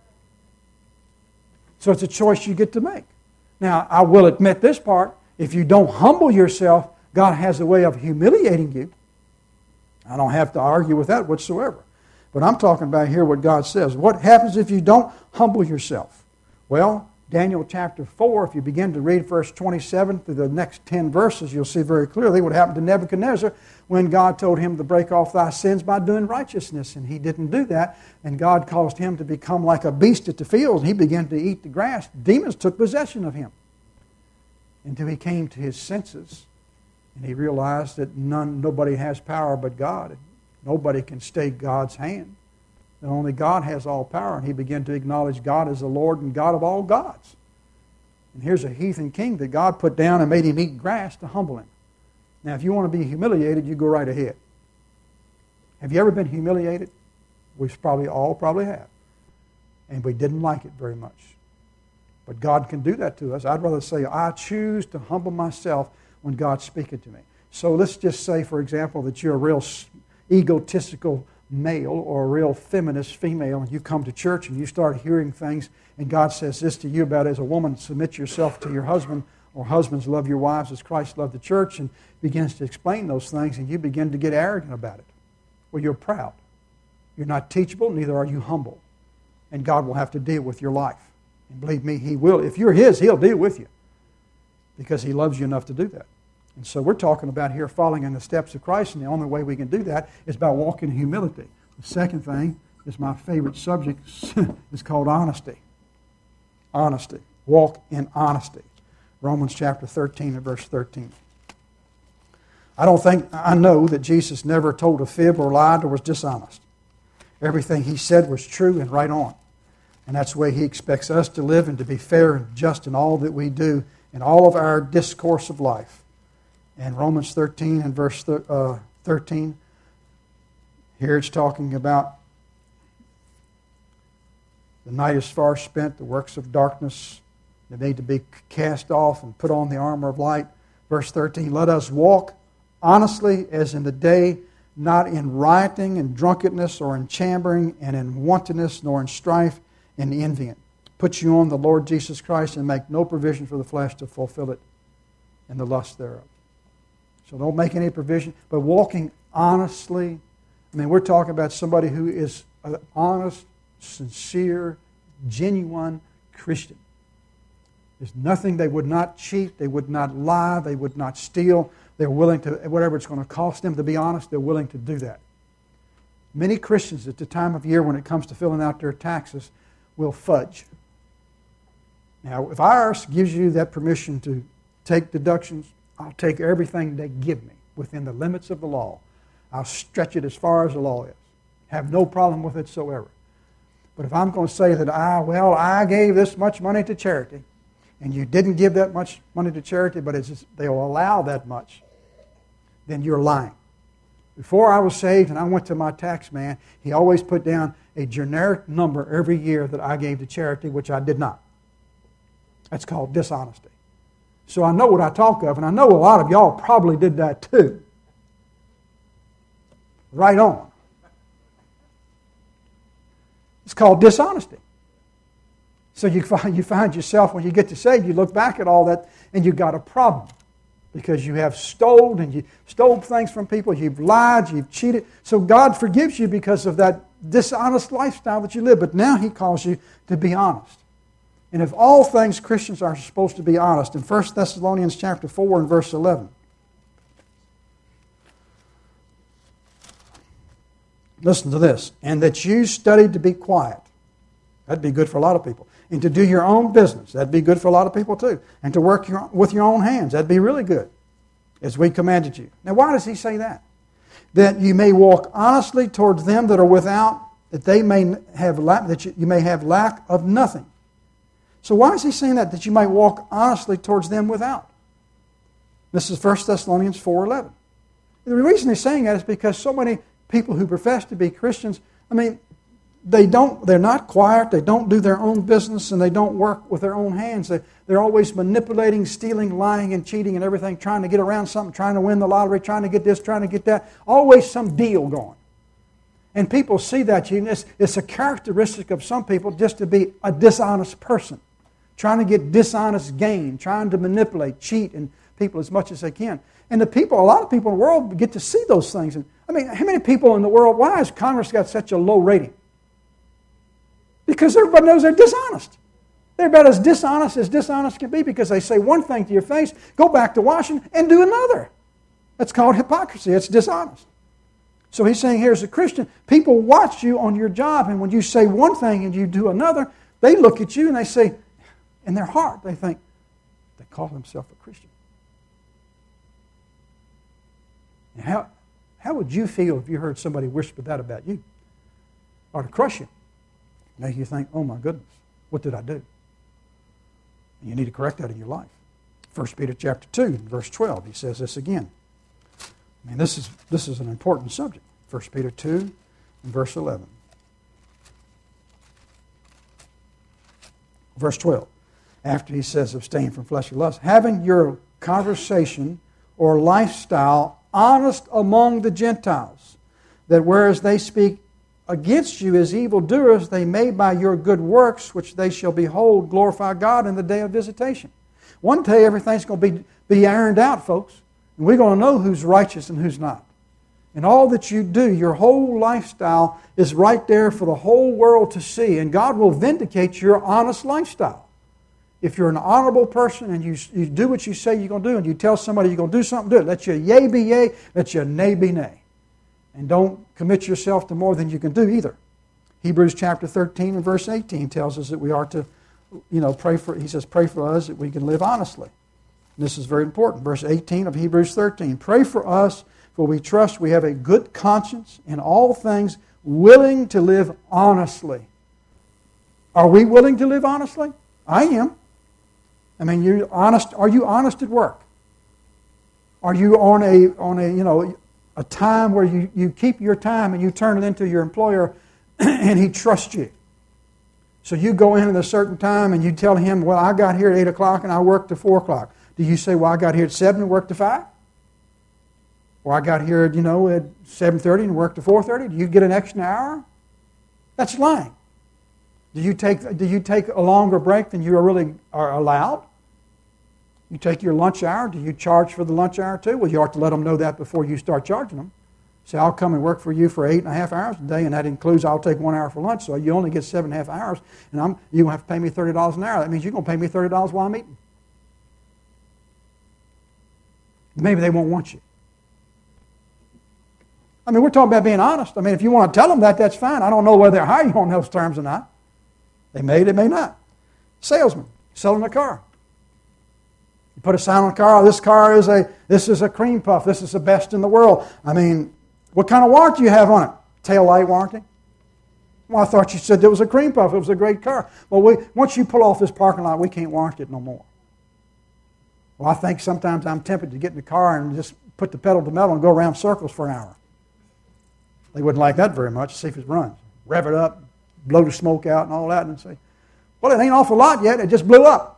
So it's a choice you get to make. Now, I will admit this part. If you don't humble yourself, God has a way of humiliating you. I don't have to argue with that whatsoever. But I'm talking about here what God says. What happens if you don't humble yourself? Well, Daniel chapter 4, if you begin to read verse 27 through the next 10 verses, you'll see very clearly what happened to Nebuchadnezzar when God told him to break off thy sins by doing righteousness. And he didn't do that. And God caused him to become like a beast at the field. And he began to eat the grass. Demons took possession of him until he came to his senses. And he realized that nobody has power but God. Nobody can stay God's hand. And only God has all power. And he began to acknowledge God as the Lord and God of all gods. And here's a heathen king that God put down and made him eat grass to humble him. Now, if you want to be humiliated, you go right ahead. Have you ever been humiliated? We all probably have. And we didn't like it very much. But God can do that to us. I'd rather say, I choose to humble myself when God's speaking to me. So let's just say, for example, that you're a real egotistical male or a real feminist female, and you come to church and you start hearing things, and God says this to you about, as a woman, submit yourself to your husband, or husbands, love your wives as Christ loved the church, and begins to explain those things, and you begin to get arrogant about it. Well, you're proud. You're not teachable, neither are you humble. And God will have to deal with your life. And believe me, He will. If you're His, He'll deal with you, because He loves you enough to do that. And so we're talking about here following in the steps of Christ, and the only way we can do that is by walking in humility. The second thing is my favorite subject. It's called honesty. Honesty. Walk in honesty. Romans chapter 13 and verse 13. I know that Jesus never told a fib or lied or was dishonest. Everything He said was true and right on. And that's the way He expects us to live, and to be fair and just in all that we do, in all of our discourse of life. And Romans 13 and verse 13, here it's talking about the night is far spent, the works of darkness, they need to be cast off and put on the armor of light. Verse 13, let us walk honestly as in the day, not in rioting and drunkenness, or in chambering and in wantonness, nor in strife and envying. Put you on the Lord Jesus Christ, and make no provision for the flesh to fulfill it in the lust thereof. So don't make any provision. But walking honestly, we're talking about somebody who is an honest, sincere, genuine Christian. There's nothing they would not cheat, they would not lie, they would not steal. They're willing to, whatever it's going to cost them to be honest, they're willing to do that. Many Christians at the time of year when it comes to filling out their taxes will fudge. Now, if IRS gives you that permission to take deductions, I'll take everything they give me within the limits of the law. I'll stretch it as far as the law is. Have no problem with it whatsoever. But if I'm going to say that I gave this much money to charity, and you didn't give that much money to charity, but they'll allow that much, then you're lying. Before I was saved and I went to my tax man, he always put down a generic number every year that I gave to charity, which I did not. That's called dishonesty. So I know what I talk of, and I know a lot of y'all probably did that too. Right on. It's called dishonesty. So you find yourself, when you get to saved, you look back at all that, and you've got a problem. Because you have stole things from people, you've lied, you've cheated. So God forgives you because of that dishonest lifestyle that you live. But now He calls you to be honest. And if all things, Christians are supposed to be honest. In 1 Thessalonians chapter 4 and verse 11. Listen to this. And that you studied to be quiet. That'd be good for a lot of people. And to do your own business. That'd be good for a lot of people too. And to work with your own hands. That'd be really good. As we commanded you. Now why does he say that? That you may walk honestly towards them that are without, that they may have you may have lack of nothing. So why is he saying that? That you might walk honestly towards them without. This is 1 Thessalonians 4:11. The reason he's saying that is because so many people who profess to be Christians, they're not quiet, they don't do their own business, and they don't work with their own hands. They're always manipulating, stealing, lying, and cheating and everything, trying to get around something, trying to win the lottery, trying to get this, trying to get that. Always some deal going. And people see that. It's a characteristic of some people just to be a dishonest person, trying to get dishonest gain, trying to manipulate, cheat, and people as much as they can. And a lot of people in the world get to see those things. And, how many people in the world, why has Congress got such a low rating? Because everybody knows they're dishonest. They're about as dishonest can be, because they say one thing to your face, go back to Washington, and do another. That's called hypocrisy. It's dishonest. So he's saying here, as a Christian, people watch you on your job, and when you say one thing and you do another, they look at you and they say, in their heart, they think, they call themselves a Christian. And how would you feel if you heard somebody whisper that about you? Or to crush you? Make you think, oh my goodness, what did I do? And you need to correct that in your life. 1 Peter chapter 2, verse 12, he says this again. This is an important subject. 1 Peter 2 and verse 11. Verse 12, after he says abstain from fleshly lust, having your conversation or lifestyle honest among the Gentiles, that whereas they speak against you as evildoers, they may by your good works, which they shall behold, glorify God in the day of visitation. One day everything's going to be ironed out, folks. And we're going to know who's righteous and who's not. And all that you do, your whole lifestyle is right there for the whole world to see. And God will vindicate your honest lifestyle. If you're an honorable person and you do what you say you're going to do, and you tell somebody you're going to do something, do it. Let your yea be yea, let your nay be nay. And don't commit yourself to more than you can do either. Hebrews chapter 13 and verse 18 tells us that we are to, pray for, he says, pray for us that we can live honestly. And this is very important. Verse 18 of Hebrews 13. Pray for us, for we trust we have a good conscience in all things, willing to live honestly. Are we willing to live honestly? I am. You're honest. Are you honest at work? Are you on a time where you keep your time and you turn it into your employer and he trusts you? So you go in at a certain time and you tell him, well, I got here at 8 o'clock and I worked to 4 o'clock. Do you say, well, I got here at 7 and worked to 5? Or I got here, at 7:30 and worked to 4:30? Do you get an extra hour? That's lying. Do you take a longer break than you really are allowed? You take your lunch hour. Do you charge for the lunch hour too? Well, you ought to let them know that before you start charging them. Say, I'll come and work for you for 8.5 hours a day, and that includes I'll take 1 hour for lunch, so you only get 7.5 hours, and you're going to have to pay me $30 an hour. That means you're going to pay me $30 while I'm eating. Maybe they won't want you. We're talking about being honest. If you want to tell them that, that's fine. I don't know whether they'll hire you on those terms or not. They may not. Salesman, selling a car. You put a sign on the car, this is a cream puff, this is the best in the world. What kind of warranty do you have on it? Tail light warranty? Well, I thought you said there was a cream puff. It was a great car. Well, once you pull off this parking lot, we can't warranty it no more. Well, I think sometimes I'm tempted to get in the car and just put the pedal to the metal and go around circles for an hour. They wouldn't like that very much, see if it runs. Rev it up, blow the smoke out and all that, and say, well, it ain't an awful lot yet. It just blew up.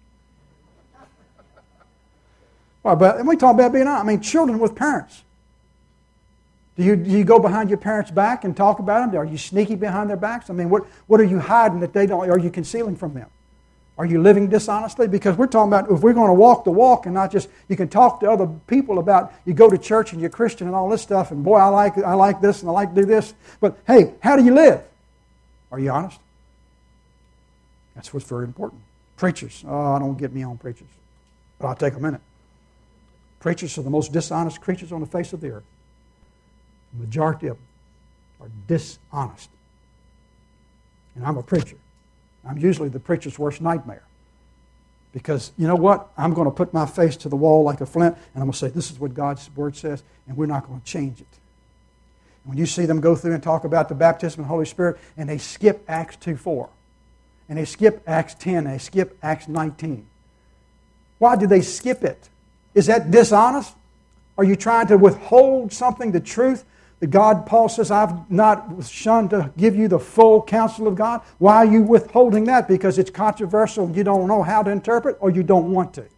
Well, and we talk about being honest. I mean, children with parents. Do you go behind your parents' back and talk about them? Are you sneaky behind their backs? I mean, what are you hiding that they don't? Are you concealing from them? Are you living dishonestly? Because we're talking about if we're going to walk the walk and not just, you can talk to other people about, you go to church and you're Christian and all this stuff, and boy, I like this and I like to do this. But hey, how do you live? Are you honest? That's what's very important. Preachers. Oh, don't get me on preachers. But I'll take a minute. Preachers are the most dishonest creatures on the face of the earth. The majority of them are dishonest. And I'm a preacher. I'm usually the preacher's worst nightmare. Because, you know what? I'm going to put my face to the wall like a flint, and I'm going to say, this is what God's Word says, and we're not going to change it. And when you see them go through and talk about the baptism of the Holy Spirit, and they skip Acts 2:4, and they skip Acts 10, and they skip Acts 19. Why do they skip it? Is that dishonest? Are you trying to withhold something, the truth, that God, Paul says, I've not shunned to give you the full counsel of God? Why are you withholding that? Because it's controversial and you don't know how to interpret, or you don't want to.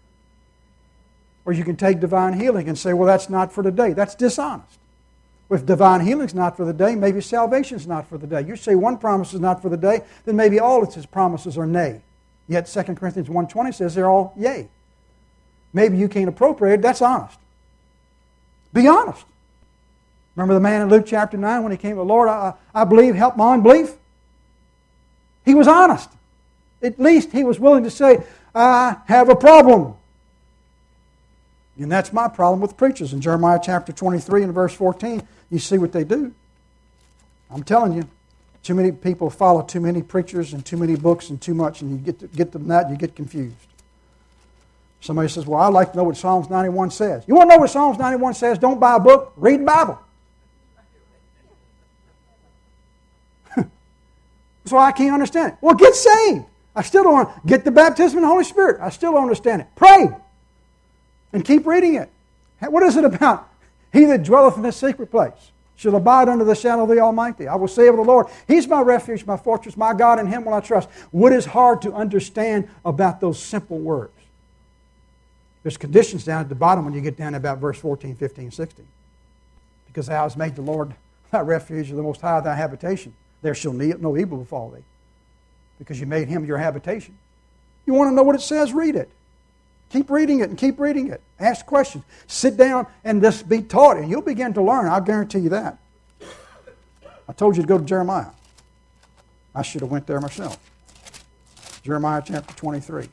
Or you can take divine healing and say, well, that's not for today. That's dishonest. If divine healing is not for the day, maybe salvation is not for the day. You say one promise is not for the day, then maybe all of his promises are nay. Yet 2 Corinthians 1:20 says they're all yea. Maybe you can't appropriate it. That's honest. Be honest. Remember the man in Luke chapter 9 when he came to the Lord, I believe, help my unbelief? He was honest. At least he was willing to say, I have a problem. And that's my problem with preachers. In Jeremiah chapter 23 and verse 14, you see what they do. I'm telling you, too many people follow too many preachers and too many books and too much, and you get them that, you get confused. Somebody says, well, I'd like to know what Psalms 91 says. You want to know what Psalms 91 says? Don't buy a book, read the Bible. So I can't understand it. Well, get saved. I still don't get the baptism in the Holy Spirit. I still don't understand it. Pray. And keep reading it. What is it about? He that dwelleth in the secret place shall abide under the shadow of the Almighty. I will say of the Lord, He's my refuge, my fortress, my God, in Him will I trust. What is hard to understand about those simple words? There's conditions down at the bottom when you get down to about verse 14, 15, 16. Because thou hast made the Lord thy refuge, of the Most High thy habitation. There shall no evil befall thee, because you made Him your habitation. You want to know what it says? Read it. Keep reading it and keep reading it. Ask questions. Sit down and just be taught, and you'll begin to learn. I'll guarantee you that. I told you to go to Jeremiah. I should have went there myself. Jeremiah chapter 23.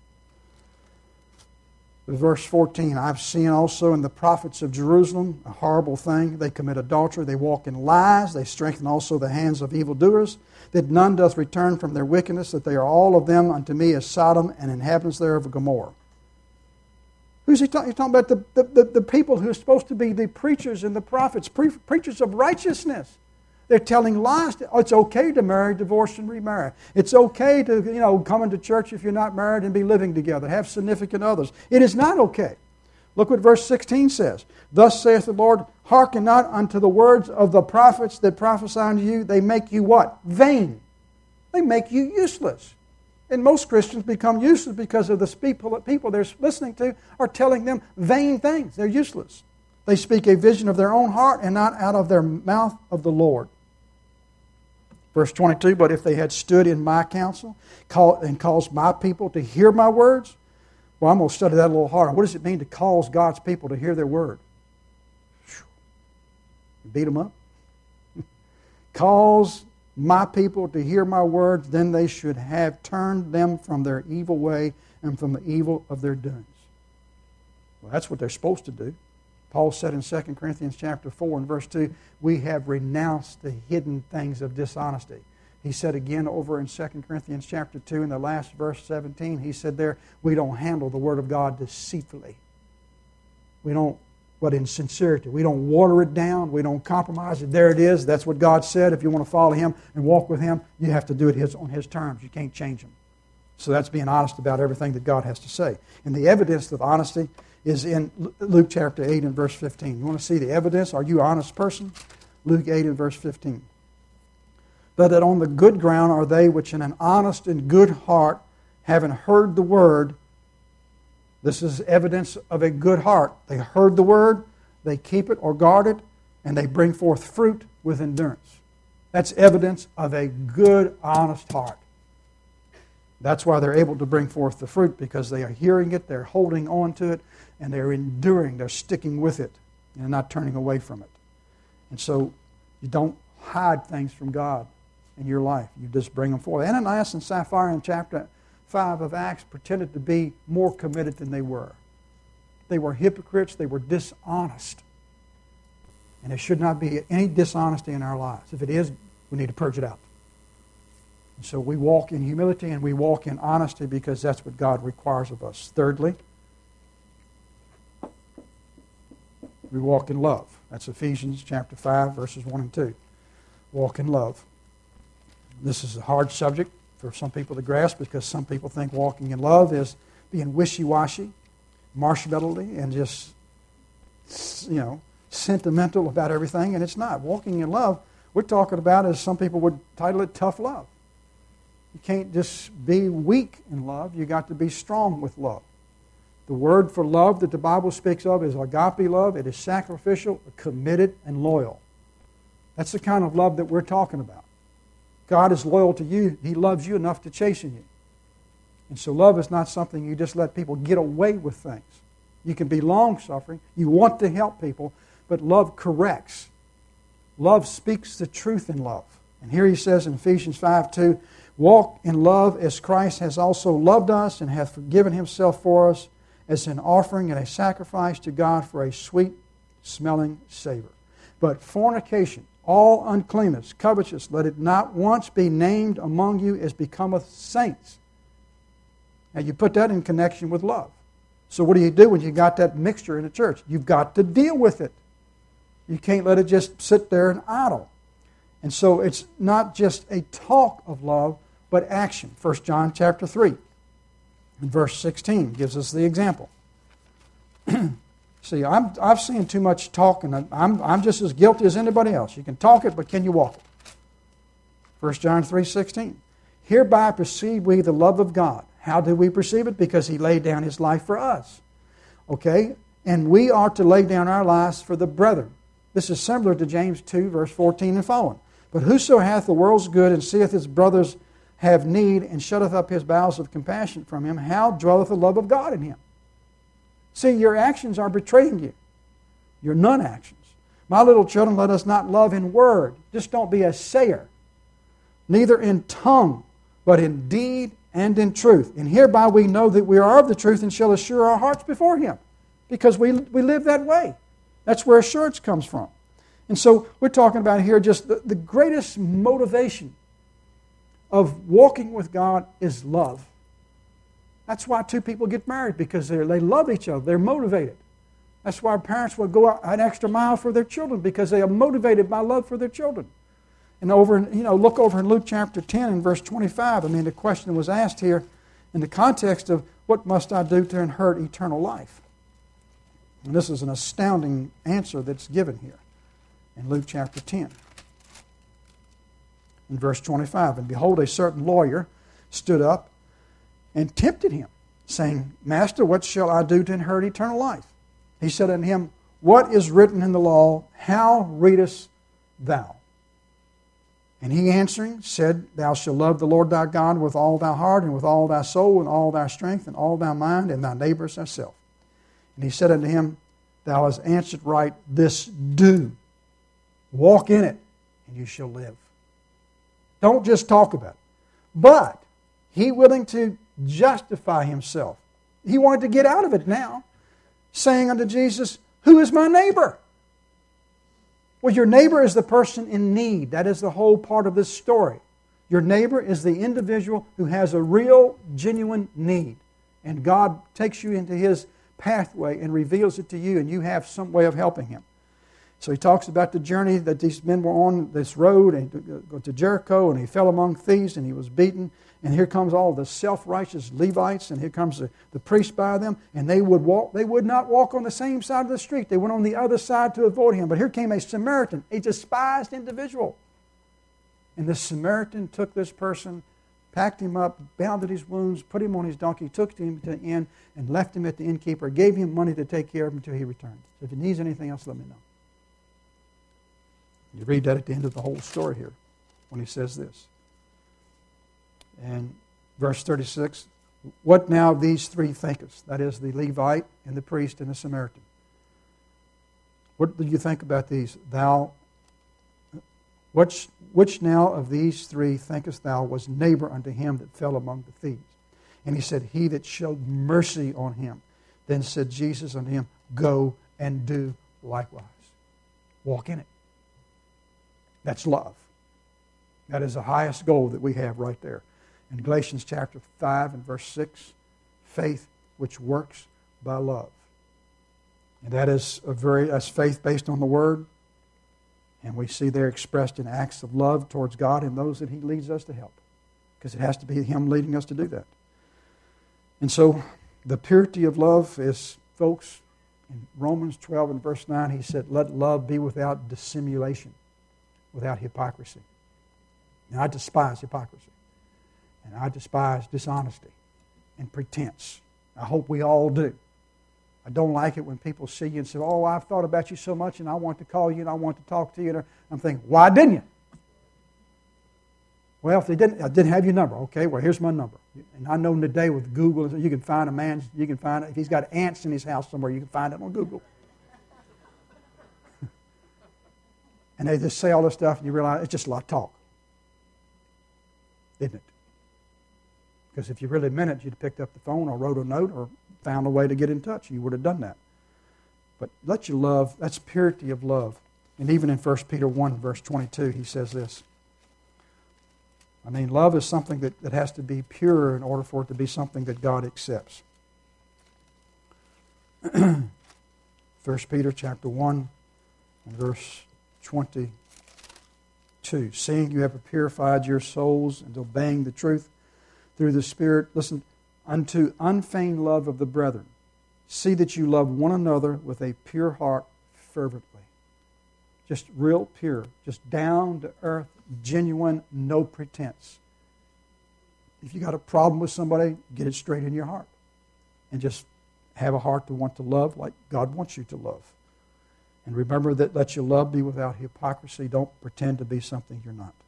Verse 14, I've seen also in the prophets of Jerusalem a horrible thing. They commit adultery, they walk in lies, they strengthen also the hands of evildoers, that none doth return from their wickedness, that they are all of them unto me as Sodom and inhabitants thereof of Gomorrah. Who's he talking? He's talking about the people who are supposed to be the preachers and the prophets, preachers of righteousness. They're telling lies. It's okay to marry, divorce, and remarry. It's okay to, come into church if you're not married and be living together, have significant others. It is not okay. Look what verse 16 says. Thus saith the Lord, hearken not unto the words of the prophets that prophesy unto you. They make you what? Vain. They make you useless. And most Christians become useless because of the people they're listening to are telling them vain things. They're useless. They speak a vision of their own heart and not out of their mouth of the Lord. Verse 22, but if they had stood in my counsel and caused my people to hear my words, well, I'm going to study that a little harder. What does it mean to cause God's people to hear their word? Beat them up? Cause my people to hear my words, then they should have turned them from their evil way and from the evil of their doings. Well, that's what they're supposed to do. Paul said in 2 Corinthians chapter 4 and verse 2, we have renounced the hidden things of dishonesty. He said again over in 2 Corinthians chapter 2 in the last verse 17, he said there, we don't handle the Word of God deceitfully. We don't but in sincerity. We don't water it down. We don't compromise it. There it is. That's what God said. If you want to follow Him and walk with Him, you have to do it on His terms. You can't change Him. So that's being honest about everything that God has to say. And the evidence of honesty is in Luke chapter 8 and verse 15. You want to see the evidence? Are you an honest person? Luke 8 and verse 15. But that on the good ground are they which in an honest and good heart, having heard the word. This is evidence of a good heart. They heard the word, they keep it or guard it, and they bring forth fruit with endurance. That's evidence of a good, honest heart. That's why they're able to bring forth the fruit, because they are hearing it, they're holding on to it, and they're enduring, they're sticking with it, and not turning away from it. And so you don't hide things from God in your life. You just bring them forth. Ananias and Sapphira in chapter 5 of Acts pretended to be more committed than they were. They were hypocrites. They were dishonest. And there should not be any dishonesty in our lives. If it is, we need to purge it out. And so we walk in humility and we walk in honesty because that's what God requires of us. Thirdly, we walk in love. That's Ephesians chapter 5, verses 1 and 2. Walk in love. This is a hard subject for some people to grasp, because some people think walking in love is being wishy-washy, marshmallowy, and just, sentimental about everything, and it's not. Walking in love, we're talking about, as some people would title it, tough love. You can't just be weak in love. You got to be strong with love. The word for love that the Bible speaks of is agape love. It is sacrificial, committed, and loyal. That's the kind of love that we're talking about. God is loyal to you. He loves you enough to chasten you. And so love is not something you just let people get away with things. You can be long-suffering. You want to help people, but love corrects. Love speaks the truth in love. And here he says in Ephesians 5:2, walk in love as Christ has also loved us and hath forgiven Himself for us as an offering and a sacrifice to God for a sweet-smelling savor. But fornication, all uncleanness, covetousness, let it not once be named among you as becometh saints. Now you put that in connection with love. So what do you do when you got that mixture in the church? You've got to deal with it. You can't let it just sit there and idle. And so it's not just a talk of love, but action. 1 John chapter 3 and verse 16 gives us the example. See, I've seen too much talk, and I'm just as guilty as anybody else. You can talk it, but can you walk it? 1 John 3:16. Hereby perceive we the love of God. How do we perceive it? Because He laid down His life for us. Okay? And we are to lay down our lives for the brethren. This is similar to James 2, verse 14 and following. But whoso hath the world's good and seeth his brothers have need and shutteth up his bowels of compassion from him, how dwelleth the love of God in him? See, your actions are betraying you. Your non-actions. My little children, let us not love in word. Just don't be a sayer. Neither in tongue, but in deed and in truth. And hereby we know that we are of the truth and shall assure our hearts before Him. Because we live that way. That's where assurance comes from. And so we're talking about here just the greatest motivation of walking with God is love. That's why two people get married, because they love each other. They're motivated. That's why parents will go out an extra mile for their children, because they are motivated by love for their children. And look over in Luke chapter 10 and verse 25. The question was asked here in the context of what must I do to inherit eternal life? And this is an astounding answer that's given here in Luke chapter 10. In verse 25, and behold, a certain lawyer stood up and tempted Him, saying, Master, what shall I do to inherit eternal life? He said unto him, what is written in the law? How readest thou? And he answering said, Thou shalt love the Lord thy God with all thy heart, and with all thy soul, and all thy strength, and all thy mind, and thy neighbor as thyself. And he said unto him, Thou hast answered right, this do. Walk in it, and you shall live. Don't just talk about it. But he willing to justify himself. He wanted to get out of it now, saying unto Jesus, Who is my neighbor? Well, your neighbor is the person in need. That is the whole part of this story. Your neighbor is the individual who has a real, genuine need. And God takes you into His pathway and reveals it to you, and you have some way of helping him. So he talks about the journey that these men were on, this road, and go to Jericho, and he fell among thieves, and he was beaten. And here comes all the self-righteous Levites, and here comes the priest by them, and they would not walk on the same side of the street. They went on the other side to avoid him. But here came a Samaritan, a despised individual. And the Samaritan took this person, packed him up, bounded his wounds, put him on his donkey, took him to the inn, and left him at the innkeeper, gave him money to take care of him until he returned. So if he needs anything else, let me know. You read that at the end of the whole story here when he says this. And verse 36, what now of these three thinkest? That is the Levite and the priest and the Samaritan. What do you think about these? Which now of these three thinkest thou was neighbor unto him that fell among the thieves? And he said, he that showed mercy on him. Then said Jesus unto him, go and do likewise. Walk in it. That's love. That is the highest goal that we have right there. In Galatians chapter 5 and verse 6, faith which works by love. And that's faith based on the Word. And we see there expressed in acts of love towards God and those that He leads us to help. Because it has to be Him leading us to do that. And so the purity of love is, folks, in Romans 12 and verse 9, he said, let love be without dissimulation, without hypocrisy. Now, I despise hypocrisy. And I despise dishonesty and pretense. I hope we all do. I don't like it when people see you and say, oh, I've thought about you so much and I want to call you and I want to talk to you. And I'm thinking, why didn't you? Well, if they didn't, I didn't have your number. Okay, well, here's my number. And I know today with Google, you can find a man, you can find it. If he's got ants in his house somewhere, you can find it on Google. And they just say all this stuff and you realize it's just a lot of talk. Isn't it? Because if you really meant it, you'd have picked up the phone or wrote a note or found a way to get in touch. You would have done that. But let your love, that's purity of love. And even in 1 Peter 1, verse 22, he says this. I mean, love is something that has to be pure in order for it to be something that God accepts. 1 Peter chapter 1 and verse 22. Seeing you have purified your souls and obeying the truth through the Spirit, listen, unto unfeigned love of the brethren. See that you love one another with a pure heart fervently. Just real pure, just down to earth, genuine, no pretense. If you got a problem with somebody, get it straight in your heart. And just have a heart to want to love like God wants you to love. And remember that let your love be without hypocrisy. Don't pretend to be something you're not.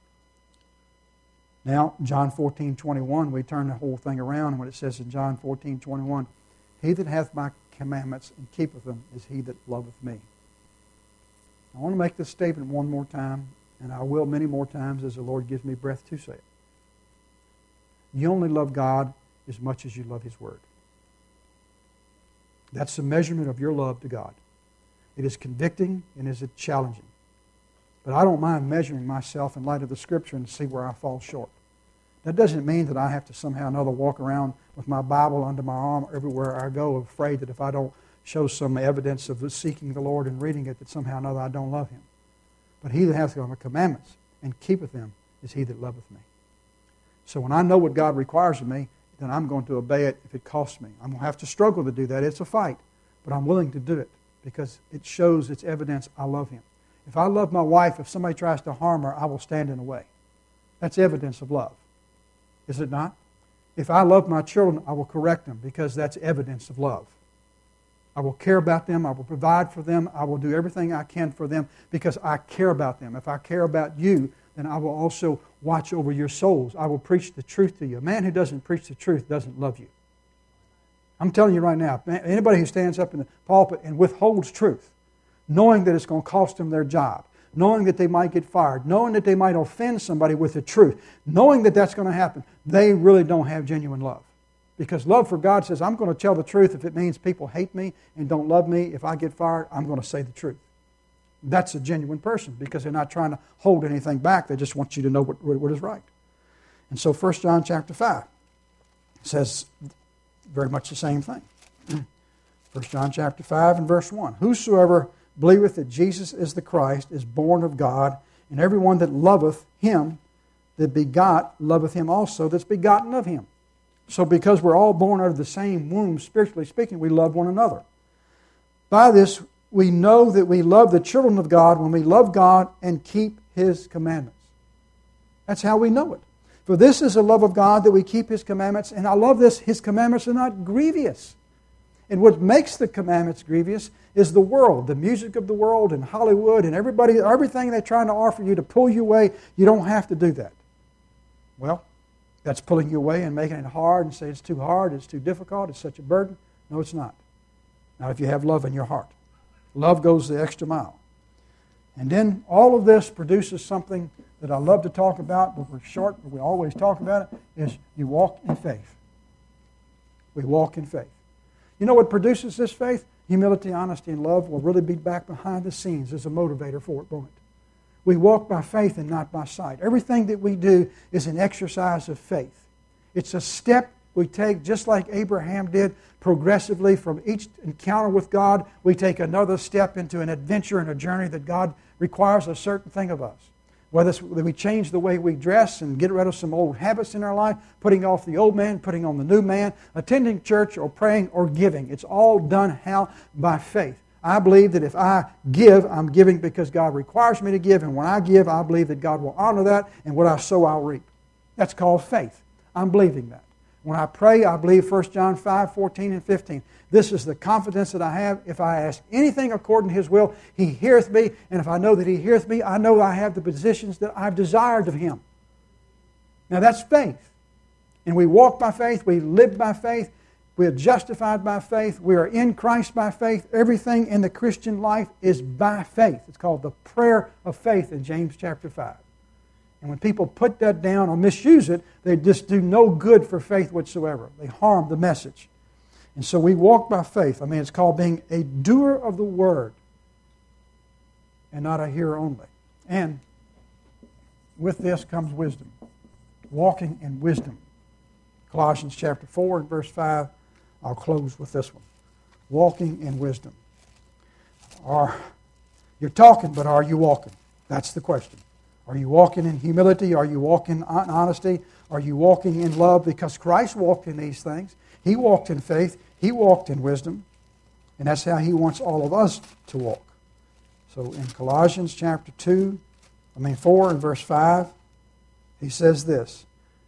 Now, John 14:21, we turn the whole thing around, and when it says in John 14:21, he that hath my commandments and keepeth them is he that loveth me. I want to make this statement one more time, and I will many more times as the Lord gives me breath to say it. You only love God as much as you love His Word. That's the measurement of your love to God. It is convicting and it is challenging. But I don't mind measuring myself in light of the Scripture and see where I fall short. That doesn't mean that I have to somehow or another walk around with my Bible under my arm everywhere I go, afraid that if I don't show some evidence of seeking the Lord and reading it, that somehow or another I don't love Him. But he that hath my commandments and keepeth them is he that loveth me. So when I know what God requires of me, then I'm going to obey it if it costs me. I'm going to have to struggle to do that. It's a fight. But I'm willing to do it because it shows, it's evidence I love Him. If I love my wife, if somebody tries to harm her, I will stand in the way. That's evidence of love. Is it not? If I love my children, I will correct them because that's evidence of love. I will care about them. I will provide for them. I will do everything I can for them because I care about them. If I care about you, then I will also watch over your souls. I will preach the truth to you. A man who doesn't preach the truth doesn't love you. I'm telling you right now, anybody who stands up in the pulpit and withholds truth, knowing that it's going to cost them their job, knowing that they might get fired, knowing that they might offend somebody with the truth, knowing that that's going to happen, they really don't have genuine love. Because love for God says, I'm going to tell the truth if it means people hate me and don't love me. If I get fired, I'm going to say the truth. That's a genuine person because they're not trying to hold anything back. They just want you to know what is right. And so 1 John chapter 5 says very much the same thing. 1 John chapter 5 and verse 1. Whosoever believeth that Jesus is the Christ is born of God, and everyone that loveth him that begot loveth him also that's begotten of him. So because we're all born out of the same womb, spiritually speaking, we love one another. By this we know that we love the children of God when we love God and keep His commandments. That's how we know it. For this is the love of God, that we keep His commandments. And I love this, His commandments are not grievous. And what makes the commandments grievous is the world, the music of the world and Hollywood and everything they're trying to offer you to pull you away. You don't have to do that. Well, that's pulling you away and making it hard and say it's too hard, it's too difficult, it's such a burden. No, it's not. Not if you have love in your heart. Love goes the extra mile. And then all of this produces something that I love to talk about, but we're short, but we always talk about it, is you walk in faith. We walk in faith. You know what produces this faith? Humility, honesty, and love will really be back behind the scenes as a motivator for it, won't it? We walk by faith and not by sight. Everything that we do is an exercise of faith. It's a step we take, just like Abraham did, progressively from each encounter with God. We take another step into an adventure and a journey that God requires a certain thing of us. Whether we change the way we dress and get rid of some old habits in our life, putting off the old man, putting on the new man, attending church or praying or giving. It's all done how? By faith. I believe that if I give, I'm giving because God requires me to give. And when I give, I believe that God will honor that. And what I sow, I'll reap. That's called faith. I'm believing that. When I pray, I believe 1 John 5, 14 and 15. This is the confidence that I have. If I ask anything according to His will, He heareth me. And if I know that He heareth me, I know I have the positions that I've desired of Him. Now that's faith. And we walk by faith. We live by faith. We are justified by faith. We are in Christ by faith. Everything in the Christian life is by faith. It's called the prayer of faith in James chapter 5. And when people put that down or misuse it, they just do no good for faith whatsoever. They harm the message. And so we walk by faith. It's called being a doer of the word and not a hearer only. And with this comes wisdom. Walking in wisdom. Colossians chapter 4 and verse 5. I'll close with this one. Walking in wisdom. You're talking, but are you walking? That's the question. Are you walking in humility? Are you walking in honesty? Are you walking in love? Because Christ walked in these things. He walked in faith. He walked in wisdom. And that's how He wants all of us to walk. So in Colossians chapter 4 and verse 5, he says this.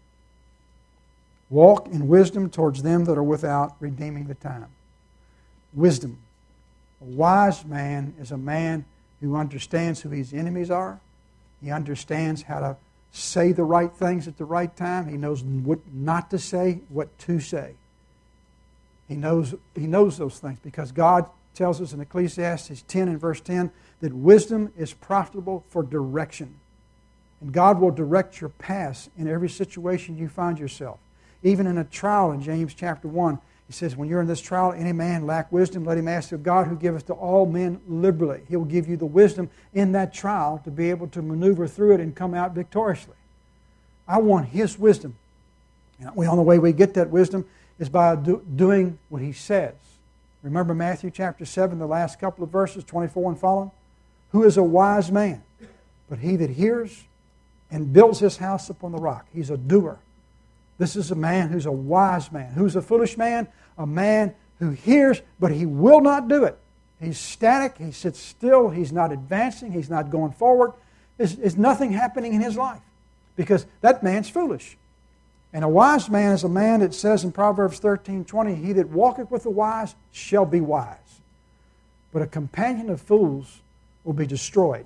Walk in wisdom towards them that are without, redeeming the time. Wisdom. A wise man is a man who understands who his enemies are. He understands how to say the right things at the right time. He knows what not to say, what to say. He knows those things because God tells us in Ecclesiastes 10 and verse 10 that wisdom is profitable for direction. And God will direct your paths in every situation you find yourself. Even in a trial in James chapter 1, he says, when you're in this trial, any man lack wisdom, let him ask of God who giveth to all men liberally. He will give you the wisdom in that trial to be able to maneuver through it and come out victoriously. I want His wisdom. And the only way we get that wisdom is by doing what He says. Remember Matthew chapter 7, the last couple of verses, 24 and following? Who is a wise man? But he that hears and builds his house upon the rock. He's a doer. This is a man who's a wise man. Who's a foolish man? A man who hears, but he will not do it. He's static. He sits still. He's not advancing. He's not going forward. There's nothing happening in his life because that man's foolish. And a wise man is a man that says in Proverbs 13:20, he that walketh with the wise shall be wise. But a companion of fools will be destroyed.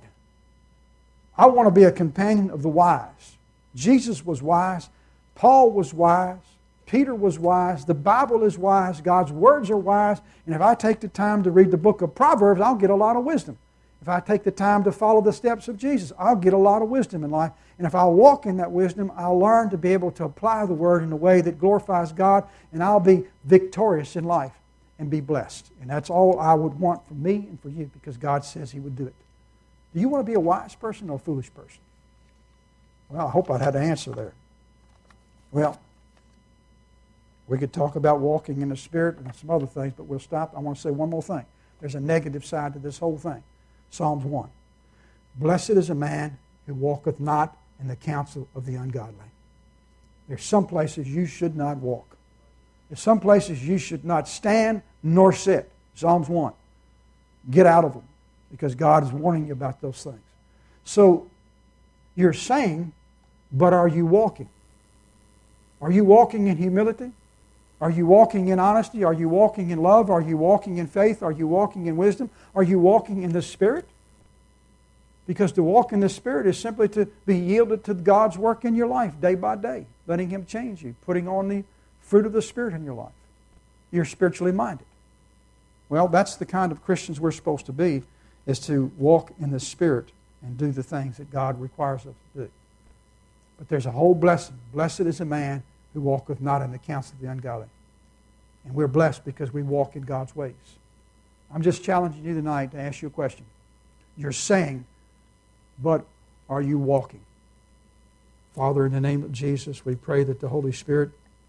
I want to be a companion of the wise. Jesus was wise. Paul was wise. Peter was wise. The Bible is wise. God's words are wise. And if I take the time to read the book of Proverbs, I'll get a lot of wisdom. If I take the time to follow the steps of Jesus, I'll get a lot of wisdom in life. And if I walk in that wisdom, I'll learn to be able to apply the Word in a way that glorifies God, and I'll be victorious in life and be blessed. And that's all I would want for me and for you because God says He would do it. Do you want to be a wise person or a foolish person? Well, I hope I had an answer there. Well, We could talk about walking in the Spirit and some other things, but we'll stop. I want to say one more thing. There's a negative side to this whole thing. Psalms 1. Blessed is a man who walketh not in the counsel of the ungodly. There's some places you should not walk. There's some places you should not stand nor sit. Psalms 1. Get out of them, because God is warning you about those things. So, you're saying, but are you walking? Are you walking in humility? Are you walking in honesty? Are you walking in love? Are you walking in faith? Are you walking in wisdom? Are you walking in the Spirit? Because to walk in the Spirit is simply to be yielded to God's work in your life day by day, letting Him change you, putting on the fruit of the Spirit in your life. You're spiritually minded. Well, that's the kind of Christians we're supposed to be, is to walk in the Spirit and do the things that God requires us to do. But there's a whole blessing. Blessed is a man who walketh not in the counsel of the ungodly. And we're blessed because we walk in God's ways. I'm just challenging you tonight to ask you a question. You're saying, but are you walking? Father, in the name of Jesus, we pray that the Holy Spirit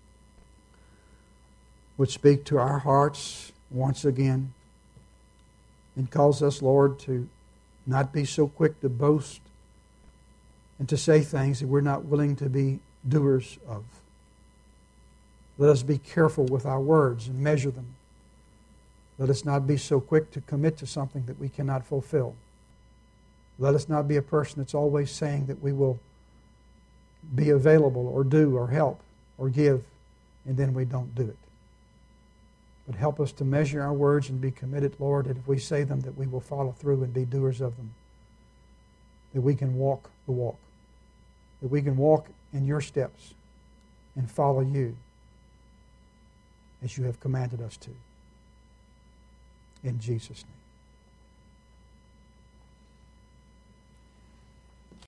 would speak to our hearts once again and cause us, Lord, to not be so quick to boast and to say things that we're not willing to be doers of. Let us be careful with our words and measure them. Let us not be so quick to commit to something that we cannot fulfill. Let us not be a person that's always saying that we will be available or do or help or give, and then we don't do it. But help us to measure our words and be committed, Lord, that if we say them, that we will follow through and be doers of them. That we can walk the walk. That we can walk in your steps and follow you as you have commanded us to. In Jesus' name.